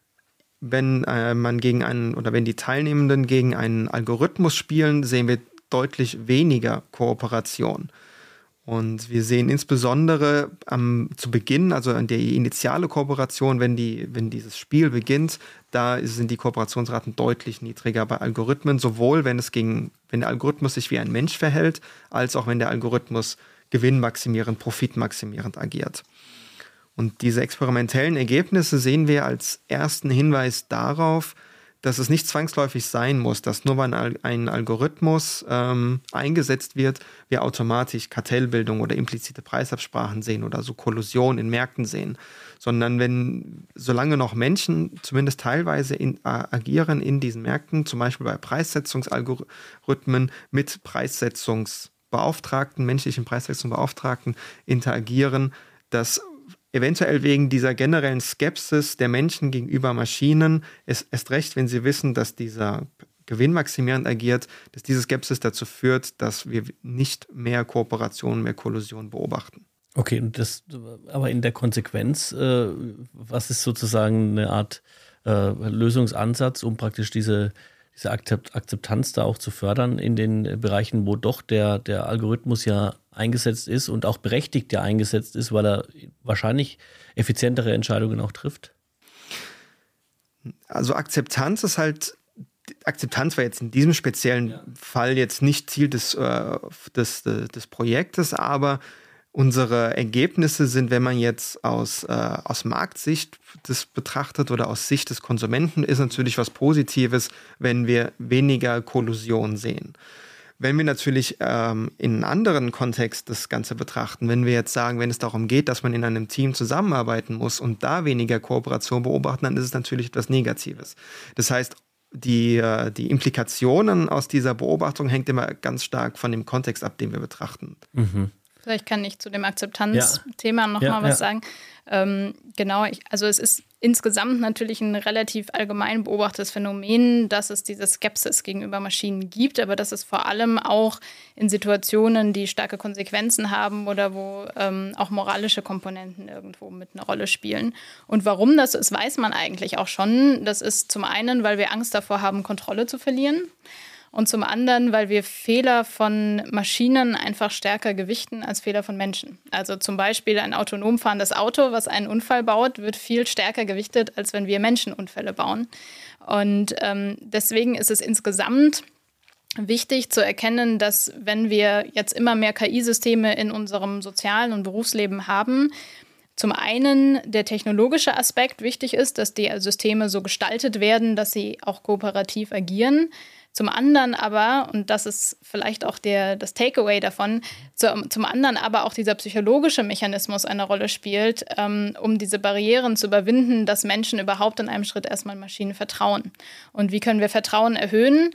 Speaker 2: wenn äh, man gegen einen oder wenn die Teilnehmenden gegen einen Algorithmus spielen, sehen wir deutlich weniger Kooperation. Und wir sehen insbesondere am, zu Beginn, also an der initiale Kooperation, wenn, die, wenn dieses Spiel beginnt, da sind die Kooperationsraten deutlich niedriger bei Algorithmen, sowohl wenn es gegen, wenn der Algorithmus sich wie ein Mensch verhält, als auch wenn der Algorithmus gewinnmaximierend, profitmaximierend agiert. Und diese experimentellen Ergebnisse sehen wir als ersten Hinweis darauf, dass es nicht zwangsläufig sein muss, dass nur weil ein Algorithmus ähm, eingesetzt wird, wir automatisch Kartellbildung oder implizite Preisabsprachen sehen oder so Kollusion in Märkten sehen, sondern wenn, solange noch Menschen zumindest teilweise in, äh, agieren in diesen Märkten, zum Beispiel bei Preissetzungsalgorithmen mit Preissetzungsbeauftragten, menschlichen Preissetzungsbeauftragten interagieren, dass eventuell wegen dieser generellen Skepsis der Menschen gegenüber Maschinen, ist erst recht, wenn sie wissen, dass dieser gewinnmaximierend agiert, dass diese Skepsis dazu führt, dass wir nicht mehr Kooperation, mehr Kollusion beobachten.
Speaker 5: Okay, und das, aber in der Konsequenz, äh, was ist sozusagen eine Art äh, Lösungsansatz, um praktisch diese, diese Akzeptanz da auch zu fördern in den Bereichen, wo doch der, der Algorithmus ja eingesetzt ist und auch berechtigt ja eingesetzt ist, weil er wahrscheinlich effizientere Entscheidungen auch trifft?
Speaker 2: Also Akzeptanz ist halt, Akzeptanz war jetzt in diesem speziellen ja. Fall jetzt nicht Ziel des, äh, des, des, des Projektes, aber unsere Ergebnisse sind, wenn man jetzt aus, äh, aus Marktsicht das betrachtet oder aus Sicht des Konsumenten, ist natürlich was Positives, wenn wir weniger Kollusion sehen. Wenn wir natürlich ähm, in einem anderen Kontext das Ganze betrachten, wenn wir jetzt sagen, wenn es darum geht, dass man in einem Team zusammenarbeiten muss und da weniger Kooperation beobachten, dann ist es natürlich etwas Negatives. Das heißt, die, äh, die Implikationen aus dieser Beobachtung hängt immer ganz stark von dem Kontext ab, den wir betrachten.
Speaker 5: Mhm.
Speaker 1: Vielleicht kann ich zu dem Akzeptanzthema ja. noch ja, mal was ja. sagen. Ähm, genau, ich, also es ist insgesamt natürlich ein relativ allgemein beobachtetes Phänomen, dass es diese Skepsis gegenüber Maschinen gibt, aber dass es vor allem auch in Situationen, die starke Konsequenzen haben oder wo ähm, auch moralische Komponenten irgendwo mit einer Rolle spielen. Und warum das ist, weiß man eigentlich auch schon. Das ist zum einen, weil wir Angst davor haben, Kontrolle zu verlieren. Und zum anderen, weil wir Fehler von Maschinen einfach stärker gewichten als Fehler von Menschen. Also zum Beispiel ein autonom fahrendes Auto, was einen Unfall baut, wird viel stärker gewichtet, als wenn wir Menschen Unfälle bauen. Und ähm, deswegen ist es insgesamt wichtig zu erkennen, dass wenn wir jetzt immer mehr K I-Systeme in unserem sozialen und Berufsleben haben, zum einen der technologische Aspekt wichtig ist, dass die Systeme so gestaltet werden, dass sie auch kooperativ agieren. Zum anderen aber, und das ist vielleicht auch der, das Takeaway davon, zu, zum anderen aber auch dieser psychologische Mechanismus eine Rolle spielt, ähm, um diese Barrieren zu überwinden, dass Menschen überhaupt in einem Schritt erstmal Maschinen vertrauen. Und wie können wir Vertrauen erhöhen?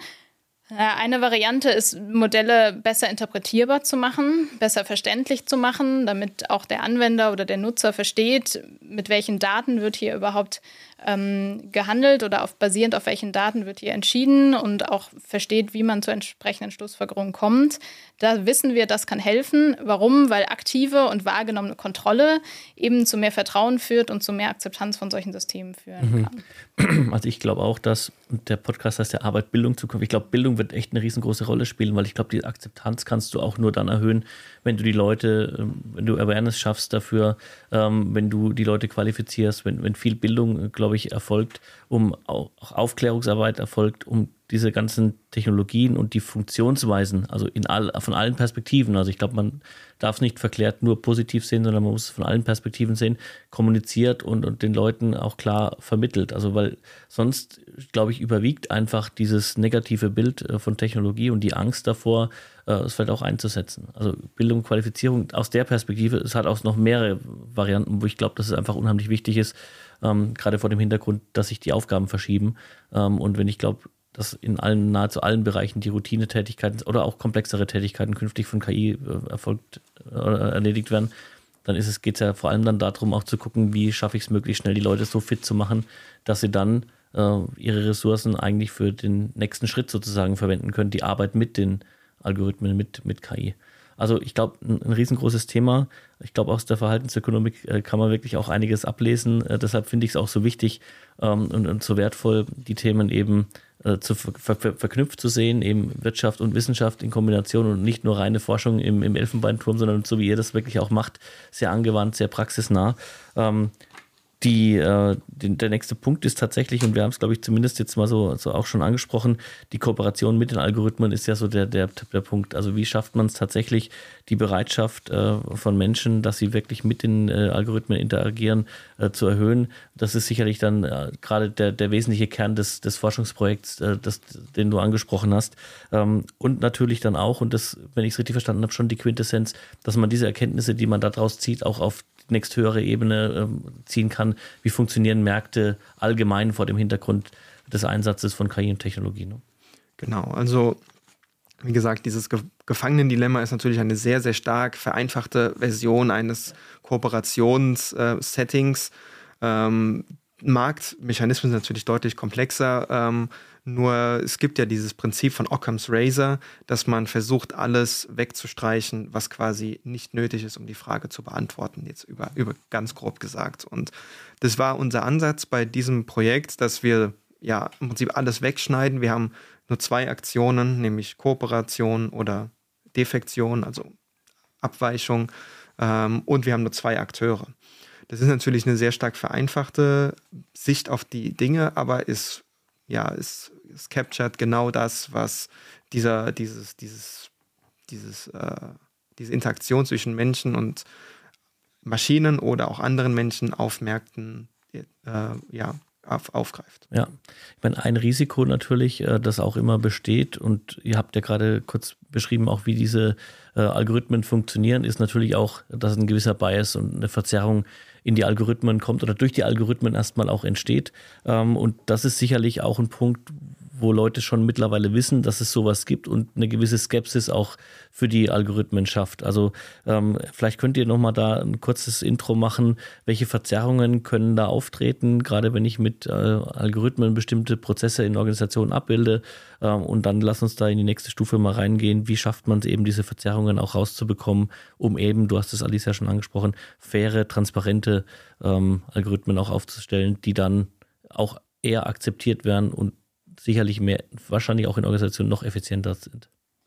Speaker 1: Eine Variante ist, Modelle besser interpretierbar zu machen, besser verständlich zu machen, damit auch der Anwender oder der Nutzer versteht, mit welchen Daten wird hier überhaupt ähm, gehandelt oder auf, basierend auf welchen Daten wird hier entschieden und auch versteht, wie man zu entsprechenden Schlussfolgerungen kommt. Da wissen wir, das kann helfen. Warum? Weil aktive und wahrgenommene Kontrolle eben zu mehr Vertrauen führt und zu mehr Akzeptanz von solchen Systemen führen kann.
Speaker 5: Also ich glaube auch, dass der Podcast heißt ja Arbeit, Bildung, Zukunft. Ich glaube, Bildung wird echt eine riesengroße Rolle spielen, weil ich glaube, die Akzeptanz kannst du auch nur dann erhöhen, wenn du die Leute, wenn du Awareness schaffst dafür, ähm, wenn du die Leute qualifizierst, wenn, wenn viel Bildung, glaube ich, erfolgt, um auch Aufklärungsarbeit erfolgt, um diese ganzen Technologien und die Funktionsweisen, also in all, von allen Perspektiven, also ich glaube, man darf es nicht verklärt nur positiv sehen, sondern man muss es von allen Perspektiven sehen, kommuniziert und, und den Leuten auch klar vermittelt. Also weil sonst, glaube ich, überwiegt einfach dieses negative Bild von Technologie und die Angst davor, es vielleicht auch einzusetzen. Also Bildung, Qualifizierung aus der Perspektive, es hat auch noch mehrere Varianten, wo ich glaube, dass es einfach unheimlich wichtig ist, ähm, gerade vor dem Hintergrund, dass sich die Aufgaben verschieben. Ähm, und wenn ich glaube, dass in allen, nahezu allen Bereichen die Routinetätigkeiten oder auch komplexere Tätigkeiten künftig von K I äh, erfolgt oder äh, erledigt werden, dann ist es, geht es ja vor allem dann darum, auch zu gucken, wie schaffe ich es möglichst schnell, die Leute so fit zu machen, dass sie dann äh, ihre Ressourcen eigentlich für den nächsten Schritt sozusagen verwenden können, die Arbeit mit den Algorithmen, mit, mit K I. Also ich glaube, ein, ein riesengroßes Thema. Ich glaube, aus der Verhaltensökonomik äh, kann man wirklich auch einiges ablesen. Äh, deshalb finde ich es auch so wichtig ähm, und, und so wertvoll, die Themen eben äh, zu ver ver verknüpft zu sehen, eben Wirtschaft und Wissenschaft in Kombination und nicht nur reine Forschung im, im Elfenbeinturm, sondern so wie ihr das wirklich auch macht, sehr angewandt, sehr praxisnah. Ähm, Die, äh, die, der nächste Punkt ist tatsächlich, und wir haben es, glaube ich, zumindest jetzt mal so, so auch schon angesprochen, die Kooperation mit den Algorithmen ist ja so der, der, der Punkt. Also wie schafft man es tatsächlich, die Bereitschaft äh, von Menschen, dass sie wirklich mit den äh, Algorithmen interagieren, äh, zu erhöhen. Das ist sicherlich dann äh, gerade der, der wesentliche Kern des, des Forschungsprojekts, äh, das, den du angesprochen hast. Ähm, und natürlich dann auch, und das, wenn ich es richtig verstanden habe, schon die Quintessenz, dass man diese Erkenntnisse, die man daraus zieht, auch auf nächsthöhere Ebene äh, ziehen kann. Wie funktionieren Märkte allgemein vor dem Hintergrund des Einsatzes von K I und Technologie? Ne?
Speaker 2: Genau, also wie gesagt, dieses Ge Gefangenendilemma ist natürlich eine sehr, sehr stark vereinfachte Version eines Kooperationssettings. Äh, ähm, Marktmechanismen sind natürlich deutlich komplexer, ähm, nur es gibt ja dieses Prinzip von Occam's Razor, dass man versucht, alles wegzustreichen, was quasi nicht nötig ist, um die Frage zu beantworten, jetzt über, über ganz grob gesagt. Und das war unser Ansatz bei diesem Projekt, dass wir ja im Prinzip alles wegschneiden. Wir haben nur zwei Aktionen, nämlich Kooperation oder Defektion, also Abweichung, ähm, und wir haben nur zwei Akteure. Das ist natürlich eine sehr stark vereinfachte Sicht auf die Dinge, aber ist ja, es, es captured genau das, was dieser, dieses, dieses, dieses, äh, diese Interaktion zwischen Menschen und Maschinen oder auch anderen Menschen auf Märkten äh, ja, auf, aufgreift.
Speaker 5: Ja, ich meine, ein Risiko natürlich, äh, das auch immer besteht, und ihr habt ja gerade kurz beschrieben, auch wie diese äh, Algorithmen funktionieren, ist natürlich auch, dass ein gewisser Bias und eine Verzerrung in die Algorithmen kommt oder durch die Algorithmen erstmal auch entsteht. Ähm, und das ist sicherlich auch ein Punkt, wo Leute schon mittlerweile wissen, dass es sowas gibt und eine gewisse Skepsis auch für die Algorithmen schafft. Also ähm, vielleicht könnt ihr nochmal da ein kurzes Intro machen, welche Verzerrungen können da auftreten, gerade wenn ich mit äh, Algorithmen bestimmte Prozesse in Organisationen abbilde, ähm, und dann lass uns da in die nächste Stufe mal reingehen, wie schafft man es eben, diese Verzerrungen auch rauszubekommen, um eben, du hast es Alice ja schon angesprochen, faire, transparente ähm, Algorithmen auch aufzustellen, die dann auch eher akzeptiert werden und sicherlich mehr, wahrscheinlich auch in Organisationen noch effizienter sind.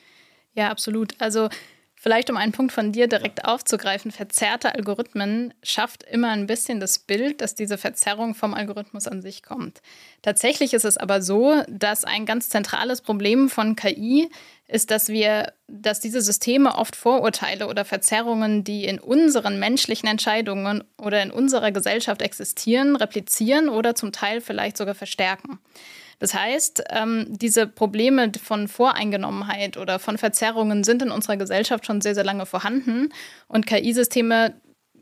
Speaker 1: Ja, absolut. Also vielleicht, um einen Punkt von dir direkt aufzugreifen, verzerrte Algorithmen schafft immer ein bisschen das Bild, dass diese Verzerrung vom Algorithmus an sich kommt. Tatsächlich ist es aber so, dass ein ganz zentrales Problem von K I ist, dass wir, dass diese Systeme oft Vorurteile oder Verzerrungen, die in unseren menschlichen Entscheidungen oder in unserer Gesellschaft existieren, replizieren oder zum Teil vielleicht sogar verstärken. Das heißt, ähm, diese Probleme von Voreingenommenheit oder von Verzerrungen sind in unserer Gesellschaft schon sehr, sehr lange vorhanden. Und K I-Systeme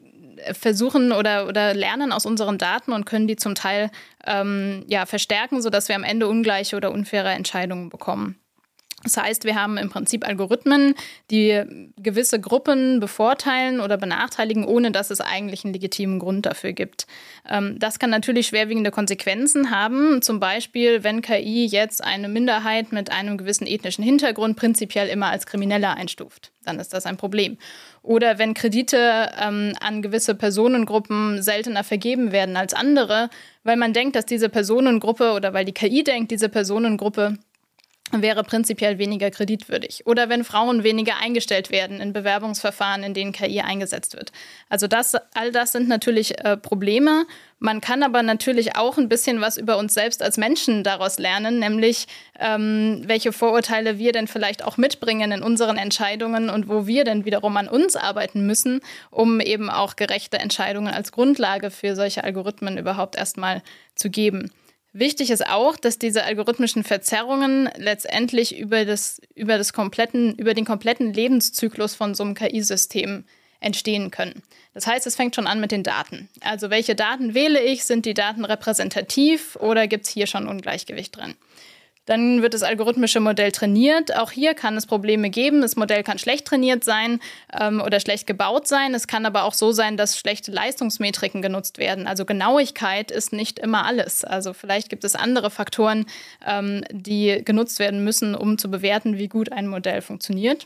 Speaker 1: versuchen oder, oder lernen aus unseren Daten und können die zum Teil ähm, ja, verstärken, sodass wir am Ende ungleiche oder unfaire Entscheidungen bekommen. Das heißt, wir haben im Prinzip Algorithmen, die gewisse Gruppen bevorteilen oder benachteiligen, ohne dass es eigentlich einen legitimen Grund dafür gibt. Das kann natürlich schwerwiegende Konsequenzen haben. Zum Beispiel, wenn K I jetzt eine Minderheit mit einem gewissen ethnischen Hintergrund prinzipiell immer als Kriminelle einstuft. Dann ist das ein Problem. Oder wenn Kredite ähm, an gewisse Personengruppen seltener vergeben werden als andere, weil man denkt, dass diese Personengruppe oder weil die K I denkt, diese Personengruppe wäre prinzipiell weniger kreditwürdig. Oder wenn Frauen weniger eingestellt werden in Bewerbungsverfahren, in denen K I eingesetzt wird. Also das, all das sind natürlich äh, Probleme. Man kann aber natürlich auch ein bisschen was über uns selbst als Menschen daraus lernen, nämlich ähm, welche Vorurteile wir denn vielleicht auch mitbringen in unseren Entscheidungen und wo wir denn wiederum an uns arbeiten müssen, um eben auch gerechte Entscheidungen als Grundlage für solche Algorithmen überhaupt erstmal zu geben. Wichtig ist auch, dass diese algorithmischen Verzerrungen letztendlich über, das, über, das kompletten, über den kompletten Lebenszyklus von so einem K I-System entstehen können. Das heißt, es fängt schon an mit den Daten. Also welche Daten wähle ich? Sind die Daten repräsentativ oder gibt es hier schon Ungleichgewicht drin? Dann wird das algorithmische Modell trainiert. Auch hier kann es Probleme geben. Das Modell kann schlecht trainiert sein ähm, oder schlecht gebaut sein. Es kann aber auch so sein, dass schlechte Leistungsmetriken genutzt werden. Also Genauigkeit ist nicht immer alles. Also vielleicht gibt es andere Faktoren, ähm, die genutzt werden müssen, um zu bewerten, wie gut ein Modell funktioniert.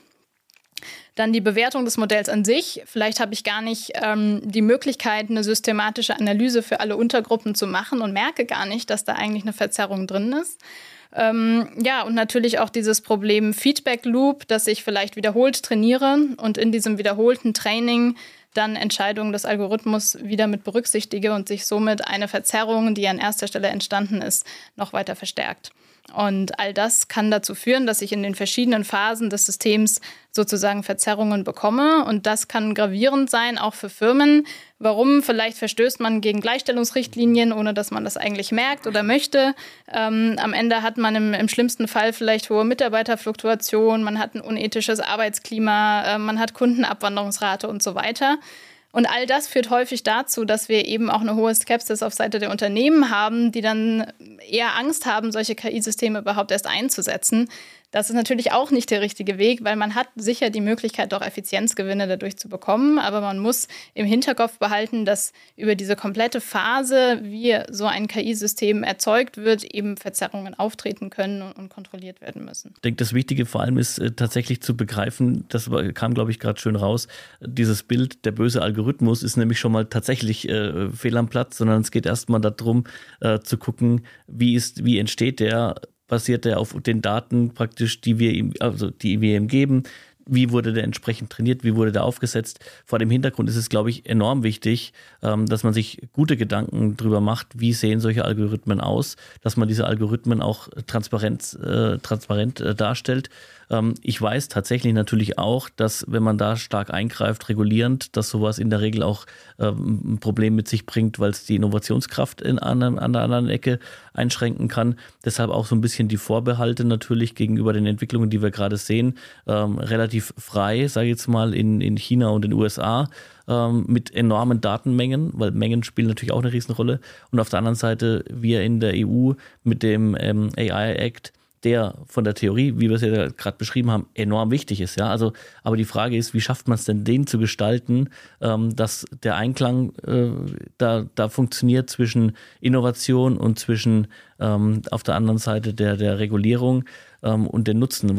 Speaker 1: Dann die Bewertung des Modells an sich. Vielleicht habe ich gar nicht ähm, die Möglichkeit, eine systematische Analyse für alle Untergruppen zu machen und merke gar nicht, dass da eigentlich eine Verzerrung drin ist. Ähm, ja, und natürlich auch dieses Problem Feedback Loop, dass ich vielleicht wiederholt trainiere und in diesem wiederholten Training dann Entscheidungen des Algorithmus wieder mit berücksichtige und sich somit eine Verzerrung, die an erster Stelle entstanden ist, noch weiter verstärkt. Und all das kann dazu führen, dass ich in den verschiedenen Phasen des Systems sozusagen Verzerrungen bekomme. Und das kann gravierend sein, auch für Firmen. Warum? Vielleicht verstößt man gegen Gleichstellungsrichtlinien, ohne dass man das eigentlich merkt oder möchte. Ähm, am Ende hat man im, im schlimmsten Fall vielleicht hohe Mitarbeiterfluktuation, man hat ein unethisches Arbeitsklima, äh, man hat Kundenabwanderungsrate und so weiter. Und all das führt häufig dazu, dass wir eben auch eine hohe Skepsis auf Seite der Unternehmen haben, die dann eher Angst haben, solche K I-Systeme überhaupt erst einzusetzen. Das ist natürlich auch nicht der richtige Weg, weil man hat sicher die Möglichkeit, auch Effizienzgewinne dadurch zu bekommen. Aber man muss im Hinterkopf behalten, dass über diese komplette Phase, wie so ein K I-System erzeugt wird, eben Verzerrungen auftreten können und, und kontrolliert werden müssen.
Speaker 5: Ich denke, das Wichtige vor allem ist äh, tatsächlich zu begreifen, das kam, glaube ich, gerade schön raus, dieses Bild, der böse Algorithmus ist nämlich schon mal tatsächlich äh, fehl am Platz, sondern es geht erstmal darum, äh, zu gucken, wie, ist, wie entsteht der, basiert der auf den Daten praktisch, die wir ihm, also die wir ihm geben. Wie wurde der entsprechend trainiert? Wie wurde der aufgesetzt? Vor dem Hintergrund ist es, glaube ich, enorm wichtig, dass man sich gute Gedanken darüber macht, wie sehen solche Algorithmen aus, dass man diese Algorithmen auch transparent, äh, transparent äh, darstellt. Ähm, ich weiß tatsächlich natürlich auch, dass wenn man da stark eingreift, regulierend, dass sowas in der Regel auch ähm, ein Problem mit sich bringt, weil es die Innovationskraft in an, an der anderen Ecke einschränken kann. Deshalb auch so ein bisschen die Vorbehalte natürlich gegenüber den Entwicklungen, die wir gerade sehen, ähm, relativ frei, sage ich jetzt mal, in, in China und den U S A, ähm, mit enormen Datenmengen, weil Mengen spielen natürlich auch eine Riesenrolle. Und auf der anderen Seite wir in der E U mit dem ähm, A I Act, der von der Theorie, wie wir es ja gerade beschrieben haben, enorm wichtig ist. Ja? Also, aber die Frage ist, wie schafft man es denn, den zu gestalten, ähm, dass der Einklang äh, da, da funktioniert zwischen Innovation und zwischen ähm, auf der anderen Seite der, der Regulierung ähm, und den Nutzen, weil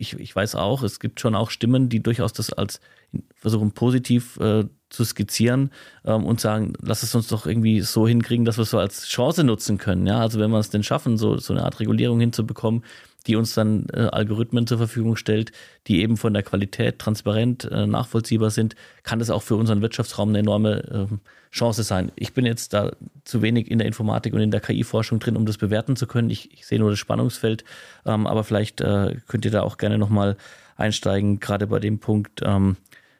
Speaker 5: ich, ich weiß auch, es gibt schon auch Stimmen, die durchaus das als versuchen positiv äh, zu skizzieren ähm, und sagen, lass es uns doch irgendwie so hinkriegen, dass wir es so als Chance nutzen können. Ja? Also wenn wir es denn schaffen, so, so eine Art Regulierung hinzubekommen, die uns dann äh, Algorithmen zur Verfügung stellt, die eben von der Qualität transparent äh, nachvollziehbar sind, kann das auch für unseren Wirtschaftsraum eine enorme äh, Chance sein. Ich bin jetzt da zu wenig in der Informatik und in der K I-Forschung drin, um das bewerten zu können. Ich, ich sehe nur das Spannungsfeld, ähm, aber vielleicht äh, könnt ihr da auch gerne nochmal einsteigen, gerade bei dem Punkt, ähm,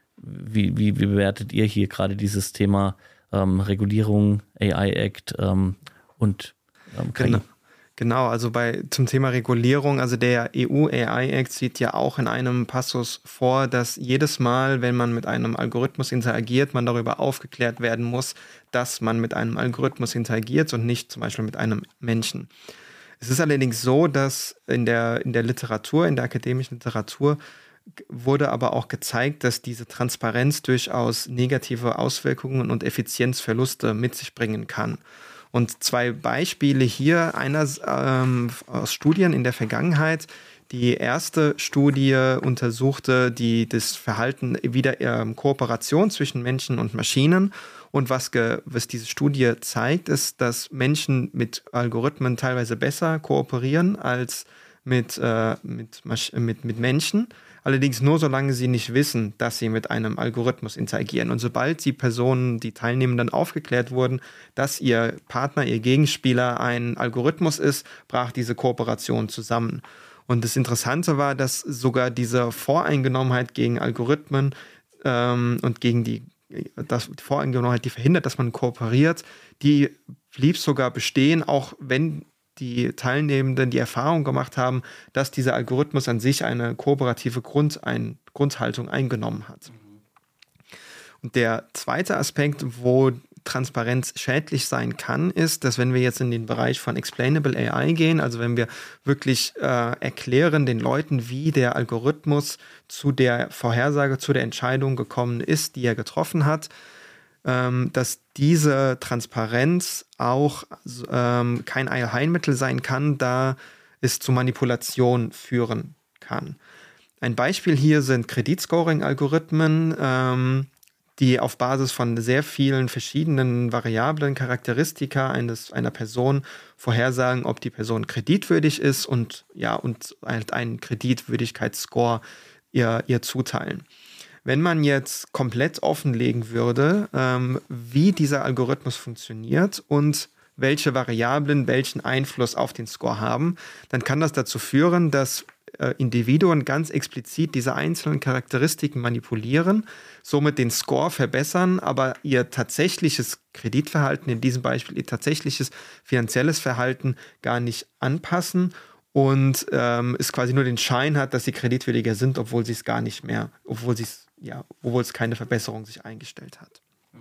Speaker 5: wie, wie, wie bewertet ihr hier gerade dieses Thema ähm, Regulierung, A I-Act ähm, und ähm, K I?
Speaker 2: Genau. Genau, also bei zum Thema Regulierung, also der E U-A I-Act sieht ja auch in einem Passus vor, dass jedes Mal, wenn man mit einem Algorithmus interagiert, man darüber aufgeklärt werden muss, dass man mit einem Algorithmus interagiert und nicht zum Beispiel mit einem Menschen. Es ist allerdings so, dass in der, in der Literatur, in der akademischen Literatur, wurde aber auch gezeigt, dass diese Transparenz durchaus negative Auswirkungen und Effizienzverluste mit sich bringen kann. Und zwei Beispiele hier, einer ähm, aus Studien in der Vergangenheit. Die erste Studie untersuchte die, das Verhalten wieder ähm, Kooperation zwischen Menschen und Maschinen. Und was, ge, was diese Studie zeigt, ist, dass Menschen mit Algorithmen teilweise besser kooperieren als mit, äh, mit, mit, mit Menschen. Allerdings nur, solange sie nicht wissen, dass sie mit einem Algorithmus interagieren. Und sobald die Personen, die Teilnehmenden aufgeklärt wurden, dass ihr Partner, ihr Gegenspieler ein Algorithmus ist, brach diese Kooperation zusammen. Und das Interessante war, dass sogar diese Voreingenommenheit gegen Algorithmen ähm, und gegen die, das, die Voreingenommenheit, die verhindert, dass man kooperiert, die blieb sogar bestehen, auch wenn die Teilnehmenden die Erfahrung gemacht haben, dass dieser Algorithmus an sich eine kooperative Grund, ein, Grundhaltung eingenommen hat. Und der zweite Aspekt, wo Transparenz schädlich sein kann, ist, dass wenn wir jetzt in den Bereich von Explainable A I gehen, also wenn wir wirklich äh, erklären den Leuten, wie der Algorithmus zu der Vorhersage, zu der Entscheidung gekommen ist, die er getroffen hat, dass diese Transparenz auch ähm, kein Allheilmittel sein kann, da es zu Manipulation führen kann. Ein Beispiel hier sind Kreditscoring-Algorithmen, ähm, die auf Basis von sehr vielen verschiedenen Variablen, Charakteristika eines, einer Person vorhersagen, ob die Person kreditwürdig ist und, ja, und halt einen Kreditwürdigkeitsscore ihr, ihr zuteilen. Wenn man jetzt komplett offenlegen würde, ähm, wie dieser Algorithmus funktioniert und welche Variablen welchen Einfluss auf den Score haben, dann kann das dazu führen, dass äh, Individuen ganz explizit diese einzelnen Charakteristiken manipulieren, somit den Score verbessern, aber ihr tatsächliches Kreditverhalten, in diesem Beispiel ihr tatsächliches finanzielles Verhalten gar nicht anpassen und ähm, es quasi nur den Schein hat, dass sie kreditwürdiger sind, obwohl sie es gar nicht mehr, obwohl sie es ja, obwohl es keine Verbesserung sich eingestellt hat. Mhm.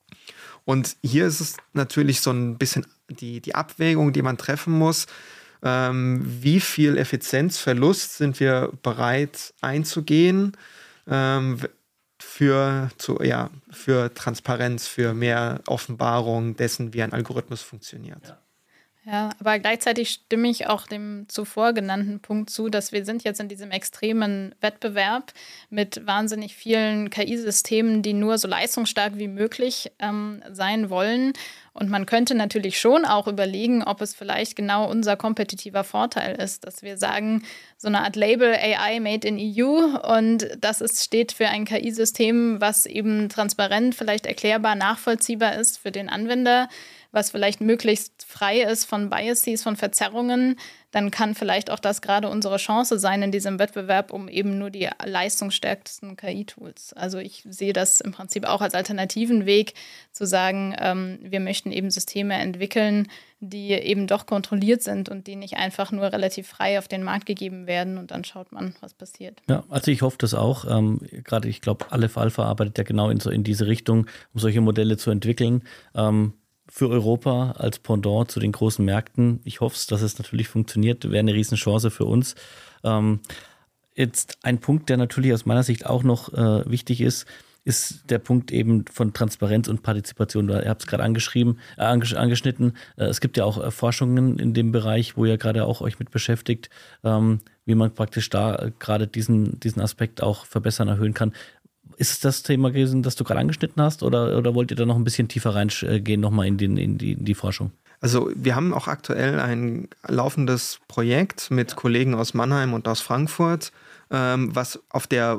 Speaker 2: Und hier ist es natürlich so ein bisschen die, die Abwägung, die man treffen muss. Ähm, wie viel Effizienzverlust sind wir bereit einzugehen ähm, für, zu, ja, für Transparenz, für mehr Offenbarung dessen, wie ein Algorithmus funktioniert.
Speaker 1: Ja. Ja, aber gleichzeitig stimme ich auch dem zuvor genannten Punkt zu, dass wir sind jetzt in diesem extremen Wettbewerb mit wahnsinnig vielen K I-Systemen, die nur so leistungsstark wie möglich ähm, sein wollen. Und man könnte natürlich schon auch überlegen, ob es vielleicht genau unser kompetitiver Vorteil ist, dass wir sagen, so eine Art Label A I made in E U und das ist, steht für ein K I-System, was eben transparent, vielleicht erklärbar, nachvollziehbar ist für den Anwender, was vielleicht möglichst frei ist von Biases, von Verzerrungen, dann kann vielleicht auch das gerade unsere Chance sein in diesem Wettbewerb um eben nur die leistungsstärksten K I-Tools. Also ich sehe das im Prinzip auch als alternativen Weg, zu sagen, ähm, wir möchten eben Systeme entwickeln, die eben doch kontrolliert sind und die nicht einfach nur relativ frei auf den Markt gegeben werden und dann schaut man, was passiert.
Speaker 5: Ja, also ich hoffe das auch. Ähm, gerade ich glaube, Aleph Alpha arbeitet ja genau in, so in diese Richtung, um solche Modelle zu entwickeln. Ähm, für Europa als Pendant zu den großen Märkten. Ich hoffe, dass es natürlich funktioniert. Wäre eine Riesenchance für uns. Ähm, jetzt ein Punkt, der natürlich aus meiner Sicht auch noch äh, wichtig ist, ist der Punkt eben von Transparenz und Partizipation. Ihr habt es gerade angeschrieben, äh, anges- angeschnitten. Äh, es gibt ja auch äh, Forschungen in dem Bereich, wo ihr gerade auch euch mit beschäftigt. Ähm, wie man praktisch da äh, gerade diesen, diesen Aspekt auch verbessern, erhöhen kann. Ist es das Thema gewesen, das du gerade angeschnitten hast, oder, oder wollt ihr da noch ein bisschen tiefer reingehen, nochmal in, den, in, die, in die Forschung?
Speaker 2: Also wir haben auch aktuell ein laufendes Projekt mit Kollegen aus Mannheim und aus Frankfurt, ähm, was auf der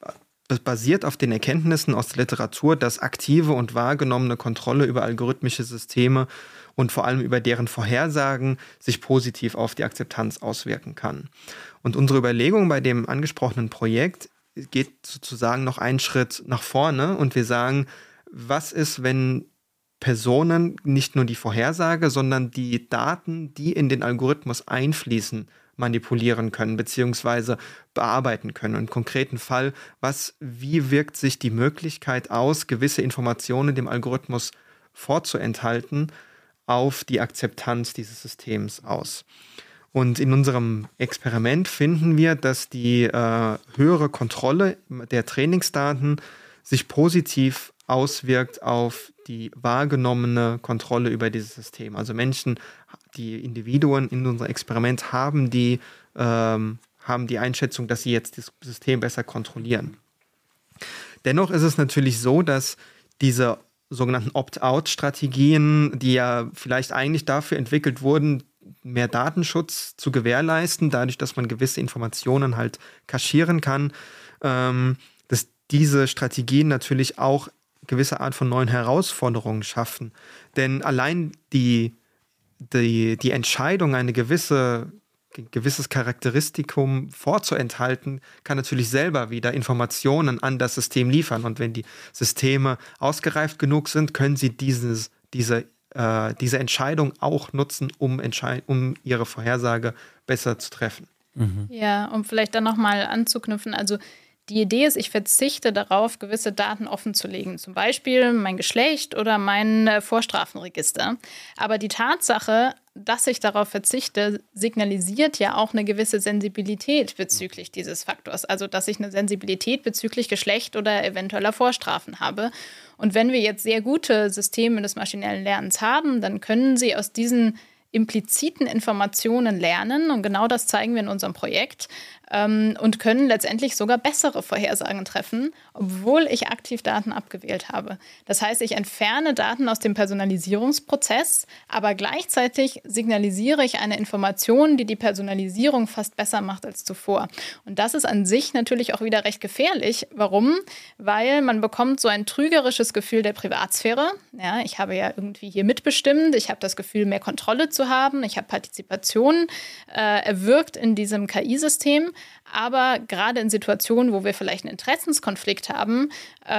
Speaker 2: basiert auf den Erkenntnissen aus der Literatur, dass aktive und wahrgenommene Kontrolle über algorithmische Systeme und vor allem über deren Vorhersagen sich positiv auf die Akzeptanz auswirken kann. Und unsere Überlegung bei dem angesprochenen Projekt geht sozusagen noch einen Schritt nach vorne und wir sagen, was ist, wenn Personen nicht nur die Vorhersage, sondern die Daten, die in den Algorithmus einfließen, manipulieren können bzw. bearbeiten können. Im konkreten Fall, was, wie wirkt sich die Möglichkeit aus, gewisse Informationen dem Algorithmus vorzuenthalten, auf die Akzeptanz dieses Systems aus. Und in unserem Experiment finden wir, dass die äh, höhere Kontrolle der Trainingsdaten sich positiv auswirkt auf die wahrgenommene Kontrolle über dieses System. Also Menschen, die Individuen in unserem Experiment haben die, ähm, haben die Einschätzung, dass sie jetzt das System besser kontrollieren. Dennoch ist es natürlich so, dass diese sogenannten Opt-out-Strategien, die ja vielleicht eigentlich dafür entwickelt wurden, mehr Datenschutz zu gewährleisten, dadurch, dass man gewisse Informationen halt kaschieren kann, ähm, dass diese Strategien natürlich auch gewisse Art von neuen Herausforderungen schaffen. Denn allein die, die, die Entscheidung, eine gewisse gewisses Charakteristikum vorzuenthalten, kann natürlich selber wieder Informationen an das System liefern. Und wenn die Systeme ausgereift genug sind, können sie dieses, diese, äh, diese Entscheidung auch nutzen, um, entschei- um ihre Vorhersage besser zu treffen.
Speaker 1: Mhm. Ja, um vielleicht dann nochmal anzuknüpfen, also die Idee ist, ich verzichte darauf, gewisse Daten offenzulegen, zum Beispiel mein Geschlecht oder mein äh, Vorstrafenregister. Aber die Tatsache, dass ich darauf verzichte, signalisiert ja auch eine gewisse Sensibilität bezüglich dieses Faktors. Also, dass ich eine Sensibilität bezüglich Geschlecht oder eventueller Vorstrafen habe. Und wenn wir jetzt sehr gute Systeme des maschinellen Lernens haben, dann können sie aus diesen impliziten Informationen lernen. Und genau das zeigen wir in unserem Projekt. Ähm, und können letztendlich sogar bessere Vorhersagen treffen, obwohl ich aktiv Daten abgewählt habe. Das heißt, ich entferne Daten aus dem Personalisierungsprozess, aber gleichzeitig signalisiere ich eine Information, die die Personalisierung fast besser macht als zuvor. Und das ist an sich natürlich auch wieder recht gefährlich. Warum? Weil man bekommt so ein trügerisches Gefühl der Privatsphäre. Ja, ich habe ja irgendwie hier mitbestimmt, ich habe das Gefühl, mehr Kontrolle zu haben, ich habe Partizipation äh, erwirkt in diesem K I-System. Aber gerade in Situationen, wo wir vielleicht einen Interessenskonflikt haben,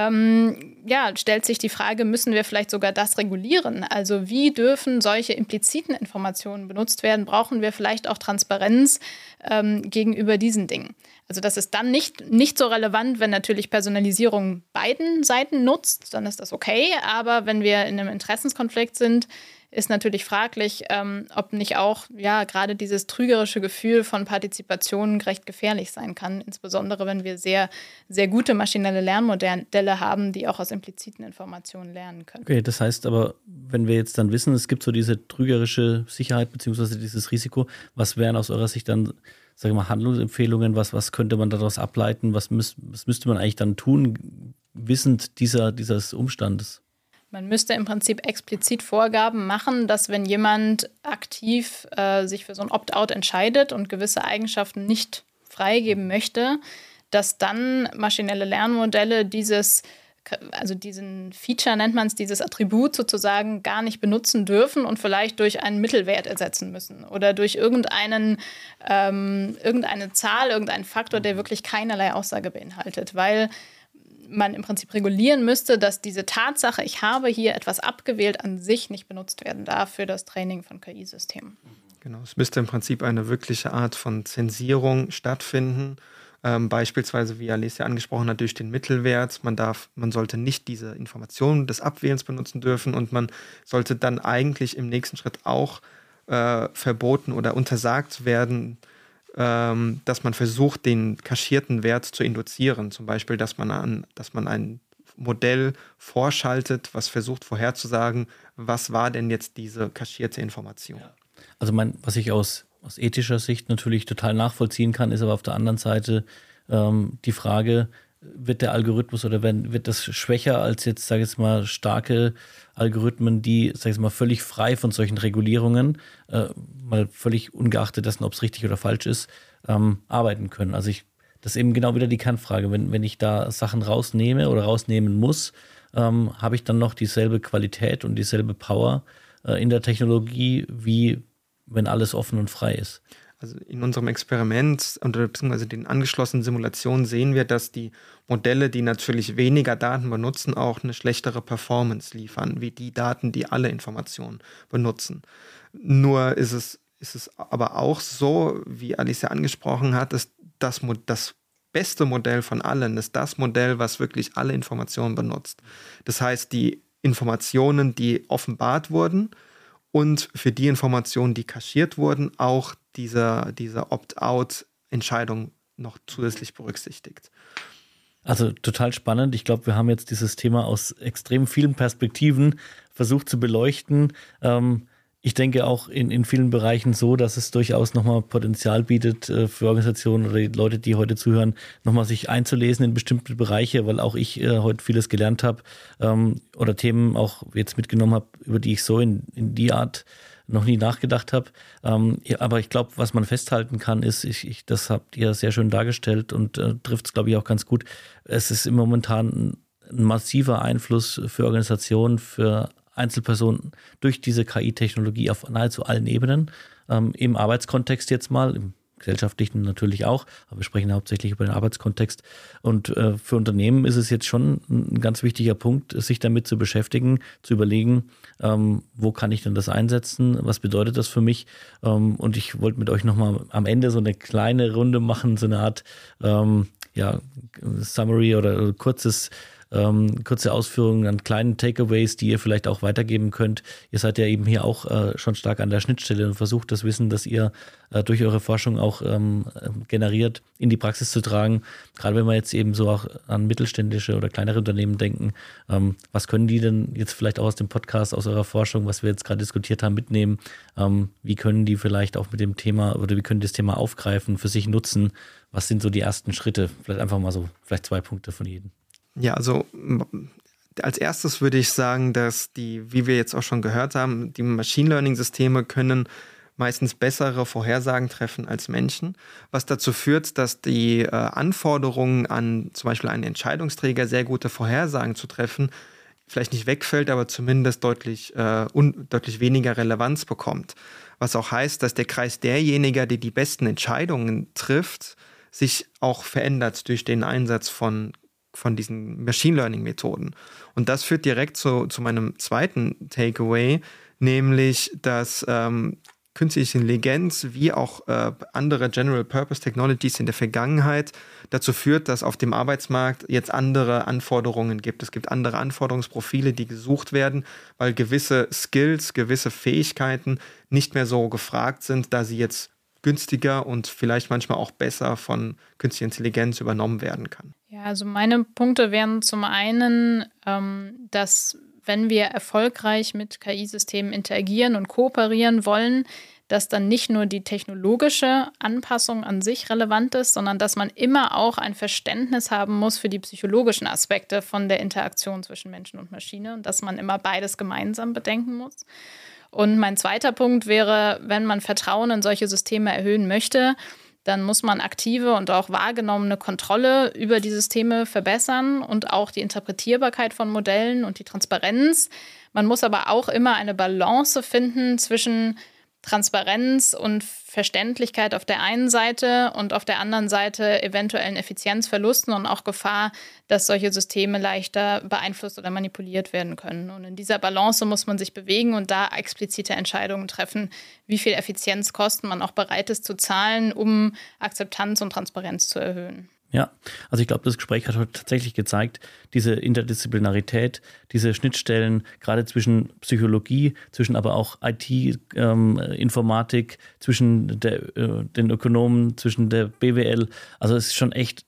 Speaker 1: ähm, ja, stellt sich die Frage, müssen wir vielleicht sogar das regulieren? Also wie dürfen solche impliziten Informationen benutzt werden? Brauchen wir vielleicht auch Transparenz ähm, gegenüber diesen Dingen? Also das ist dann nicht, nicht so relevant, wenn natürlich Personalisierung beiden Seiten nutzt, dann ist das okay. Aber wenn wir in einem Interessenskonflikt sind, ist natürlich fraglich, ähm, ob nicht auch ja gerade dieses trügerische Gefühl von Partizipation recht gefährlich sein kann, insbesondere wenn wir sehr, sehr gute maschinelle Lernmodelle haben, die auch aus impliziten Informationen lernen können.
Speaker 5: Okay, das heißt aber, wenn wir jetzt dann wissen, es gibt so diese trügerische Sicherheit bzw. dieses Risiko, was wären aus eurer Sicht dann, sage ich mal, Handlungsempfehlungen, was, was könnte man daraus ableiten, was, müß, was müsste man eigentlich dann tun, wissend dieser, dieses Umstandes?
Speaker 1: Man müsste im Prinzip explizit Vorgaben machen, dass wenn jemand aktiv äh, sich für so ein Opt-out entscheidet und gewisse Eigenschaften nicht freigeben möchte, dass dann maschinelle Lernmodelle dieses, also diesen Feature nennt man es, dieses Attribut sozusagen gar nicht benutzen dürfen und vielleicht durch einen Mittelwert ersetzen müssen oder durch irgendeinen, ähm, irgendeine Zahl, irgendeinen Faktor, der wirklich keinerlei Aussage beinhaltet, weil man im Prinzip regulieren müsste, dass diese Tatsache, ich habe hier etwas abgewählt, an sich nicht benutzt werden darf für das Training von K I-Systemen.
Speaker 2: Genau, es müsste im Prinzip eine wirkliche Art von Zensierung stattfinden. Ähm, beispielsweise, wie Alicia angesprochen hat, durch den Mittelwert. Man darf, man sollte nicht diese Informationen des Abwählens benutzen dürfen und man sollte dann eigentlich im nächsten Schritt auch äh, verboten oder untersagt werden, dass man versucht, den kaschierten Wert zu induzieren. Zum Beispiel, dass man, an, dass man ein Modell vorschaltet, was versucht vorherzusagen, was war denn jetzt diese kaschierte Information.
Speaker 5: Also mein, was ich aus, aus ethischer Sicht natürlich total nachvollziehen kann, ist aber auf der anderen Seite ähm, die Frage, wird der Algorithmus oder wenn, wird das schwächer als jetzt, sage ich jetzt mal, starke Algorithmen, die, sage ich jetzt mal, völlig frei von solchen Regulierungen, äh, mal völlig ungeachtet dessen, ob es richtig oder falsch ist, ähm, arbeiten können. Also ich, das ist eben genau wieder die Kernfrage. Wenn, wenn ich da Sachen rausnehme oder rausnehmen muss, ähm, habe ich dann noch dieselbe Qualität und dieselbe Power äh, in der Technologie, wie wenn alles offen und frei ist.
Speaker 2: Also in unserem Experiment oder beziehungsweise den angeschlossenen Simulationen sehen wir, dass die Modelle, die natürlich weniger Daten benutzen, auch eine schlechtere Performance liefern, wie die Daten, die alle Informationen benutzen. Nur ist es, ist es aber auch so, wie Alice ja angesprochen hat, dass das, das beste Modell von allen ist das Modell, was wirklich alle Informationen benutzt. Das heißt, die Informationen, die offenbart wurden, und für die Informationen, die kaschiert wurden, auch diese, diese Opt-out-Entscheidung noch zusätzlich berücksichtigt.
Speaker 5: Also total spannend. Ich glaube, wir haben jetzt dieses Thema aus extrem vielen Perspektiven versucht zu beleuchten. Ähm, ich denke auch in, in vielen Bereichen so, dass es durchaus nochmal Potenzial bietet äh, für Organisationen oder die Leute, die heute zuhören, nochmal sich einzulesen in bestimmte Bereiche, weil auch ich äh, heute vieles gelernt habe ähm, oder Themen auch jetzt mitgenommen habe, über die ich so in, in die Art noch nie nachgedacht habe. Ähm, ja, aber ich glaube, was man festhalten kann, ist, ich, ich, das habt ihr sehr schön dargestellt und äh, trifft es, glaube ich, auch ganz gut. Es ist im momentan ein, ein massiver Einfluss für Organisationen, für Einzelpersonen durch diese K I-Technologie auf nahezu allen Ebenen. Ähm, im Arbeitskontext jetzt mal, im gesellschaftlichen natürlich auch, aber wir sprechen hauptsächlich über den Arbeitskontext. Und äh, für Unternehmen ist es jetzt schon ein ganz wichtiger Punkt, sich damit zu beschäftigen, zu überlegen, ähm, wo kann ich denn das einsetzen, was bedeutet das für mich? Ähm, und ich wollte mit euch nochmal am Ende so eine kleine Runde machen, so eine Art ähm, ja, Summary oder, oder kurzes Ähm, kurze Ausführungen an kleinen Takeaways, die ihr vielleicht auch weitergeben könnt. Ihr seid ja eben hier auch äh, schon stark an der Schnittstelle und versucht das Wissen, das ihr äh, durch eure Forschung auch ähm, generiert, in die Praxis zu tragen. Gerade wenn wir jetzt eben so auch an mittelständische oder kleinere Unternehmen denken, ähm, was können die denn jetzt vielleicht auch aus dem Podcast, aus eurer Forschung, was wir jetzt gerade diskutiert haben, mitnehmen? Ähm, wie können die vielleicht auch mit dem Thema oder wie können die das Thema aufgreifen, für sich nutzen? Was sind so die ersten Schritte? Vielleicht einfach mal so, vielleicht zwei Punkte von jedem.
Speaker 2: Ja, also als erstes würde ich sagen, dass die, wie wir jetzt auch schon gehört haben, die Machine Learning-Systeme können meistens bessere Vorhersagen treffen als Menschen, was dazu führt, dass die äh, Anforderungen an zum Beispiel einen Entscheidungsträger, sehr gute Vorhersagen zu treffen, vielleicht nicht wegfällt, aber zumindest deutlich, äh, un- deutlich weniger Relevanz bekommt. Was auch heißt, dass der Kreis derjenigen, die die besten Entscheidungen trifft, sich auch verändert durch den Einsatz von von diesen Machine Learning Methoden. Und das führt direkt zu, zu meinem zweiten Takeaway, nämlich, dass ähm, künstliche Intelligenz wie auch äh, andere General Purpose Technologies in der Vergangenheit dazu führt, dass auf dem Arbeitsmarkt jetzt andere Anforderungen gibt. Es gibt andere Anforderungsprofile, die gesucht werden, weil gewisse Skills, gewisse Fähigkeiten nicht mehr so gefragt sind, da sie jetzt günstiger und vielleicht manchmal auch besser von künstlicher Intelligenz übernommen werden kann.
Speaker 1: Ja, also meine Punkte wären zum einen, ähm, dass wenn wir erfolgreich mit K I-Systemen interagieren und kooperieren wollen, dass dann nicht nur die technologische Anpassung an sich relevant ist, sondern dass man immer auch ein Verständnis haben muss für die psychologischen Aspekte von der Interaktion zwischen Menschen und Maschine und dass man immer beides gemeinsam bedenken muss. Und mein zweiter Punkt wäre, wenn man Vertrauen in solche Systeme erhöhen möchte, dann muss man aktive und auch wahrgenommene Kontrolle über die Systeme verbessern und auch die Interpretierbarkeit von Modellen und die Transparenz. Man muss aber auch immer eine Balance finden zwischen Transparenz und Verständlichkeit auf der einen Seite und auf der anderen Seite eventuellen Effizienzverlusten und auch Gefahr, dass solche Systeme leichter beeinflusst oder manipuliert werden können. Und in dieser Balance muss man sich bewegen und da explizite Entscheidungen treffen, wie viel Effizienzkosten man auch bereit ist zu zahlen, um Akzeptanz und Transparenz zu erhöhen.
Speaker 5: Ja, also ich glaube, das Gespräch hat heute tatsächlich gezeigt, diese Interdisziplinarität, diese Schnittstellen, gerade zwischen Psychologie, zwischen aber auch I T, ähm, Informatik, zwischen der, äh, den Ökonomen, zwischen der B W L. Also es ist schon echt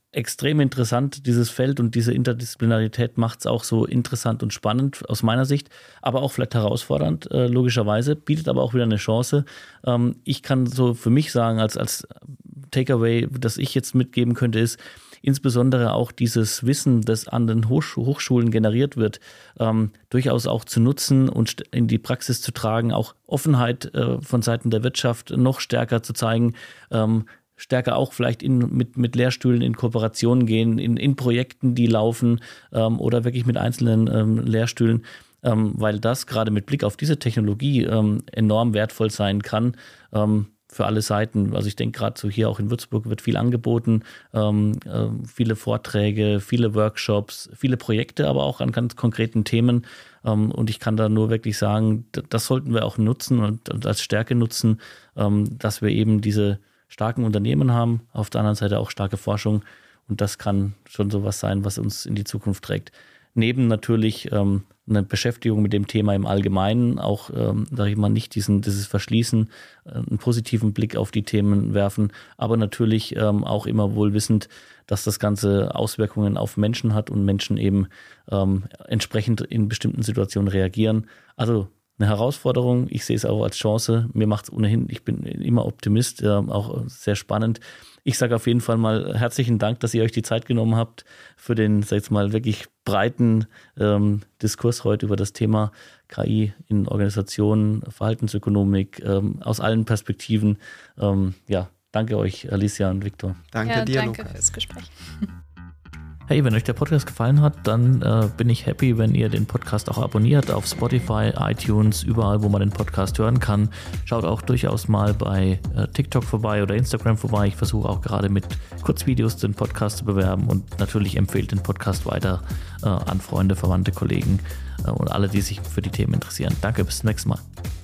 Speaker 5: extrem interessant, dieses Feld, und diese Interdisziplinarität macht es auch so interessant und spannend aus meiner Sicht, aber auch vielleicht herausfordernd, äh, logischerweise, bietet aber auch wieder eine Chance. Ähm, ich kann so für mich sagen, als, als Takeaway, das ich jetzt mitgeben könnte, ist, insbesondere auch dieses Wissen, das an den Hochsch- Hochschulen generiert wird, ähm, durchaus auch zu nutzen und in die Praxis zu tragen, auch Offenheit äh, von Seiten der Wirtschaft noch stärker zu zeigen, ähm, stärker auch vielleicht in, mit, mit Lehrstühlen in Kooperation gehen, in, in Projekten, die laufen, ähm, oder wirklich mit einzelnen ähm, Lehrstühlen, ähm, weil das gerade mit Blick auf diese Technologie ähm, enorm wertvoll sein kann, ähm, für alle Seiten. Also ich denke gerade so hier auch in Würzburg wird viel angeboten, ähm, äh, viele Vorträge, viele Workshops, viele Projekte, aber auch an ganz konkreten Themen. Ähm, und ich kann da nur wirklich sagen, d- das sollten wir auch nutzen und, und als Stärke nutzen, ähm, dass wir eben diese starken Unternehmen haben, auf der anderen Seite auch starke Forschung. Und das kann schon sowas sein, was uns in die Zukunft trägt. Neben natürlich ähm, eine Beschäftigung mit dem Thema im Allgemeinen, auch, ähm, sage ich mal, nicht diesen, dieses Verschließen, äh, einen positiven Blick auf die Themen werfen, aber natürlich ähm, auch immer wohl wissend, dass das Ganze Auswirkungen auf Menschen hat und Menschen eben ähm, entsprechend in bestimmten Situationen reagieren. Also eine Herausforderung, ich sehe es auch als Chance. Mir macht es ohnehin, ich bin immer Optimist, äh, auch sehr spannend. Ich sage auf jeden Fall mal herzlichen Dank, dass ihr euch die Zeit genommen habt für den, sag ich jetzt mal, wirklich breiten ähm, Diskurs heute über das Thema K I in Organisationen, Verhaltensökonomik, ähm, aus allen Perspektiven. Ähm, ja, danke euch, Alicia und Viktor.
Speaker 2: Danke
Speaker 1: ja,
Speaker 2: dir,
Speaker 1: danke
Speaker 2: Lukas.
Speaker 1: fürs Gespräch.
Speaker 4: Hey, wenn euch der Podcast gefallen hat, dann äh, bin ich happy, wenn ihr den Podcast auch abonniert auf Spotify, iTunes, überall, wo man den Podcast hören kann. Schaut auch durchaus mal bei äh, TikTok vorbei oder Instagram vorbei. Ich versuche auch gerade mit Kurzvideos den Podcast zu bewerben und natürlich empfehlt den Podcast weiter äh, an Freunde, Verwandte, Kollegen äh, und alle, die sich für die Themen interessieren. Danke, bis zum nächsten Mal.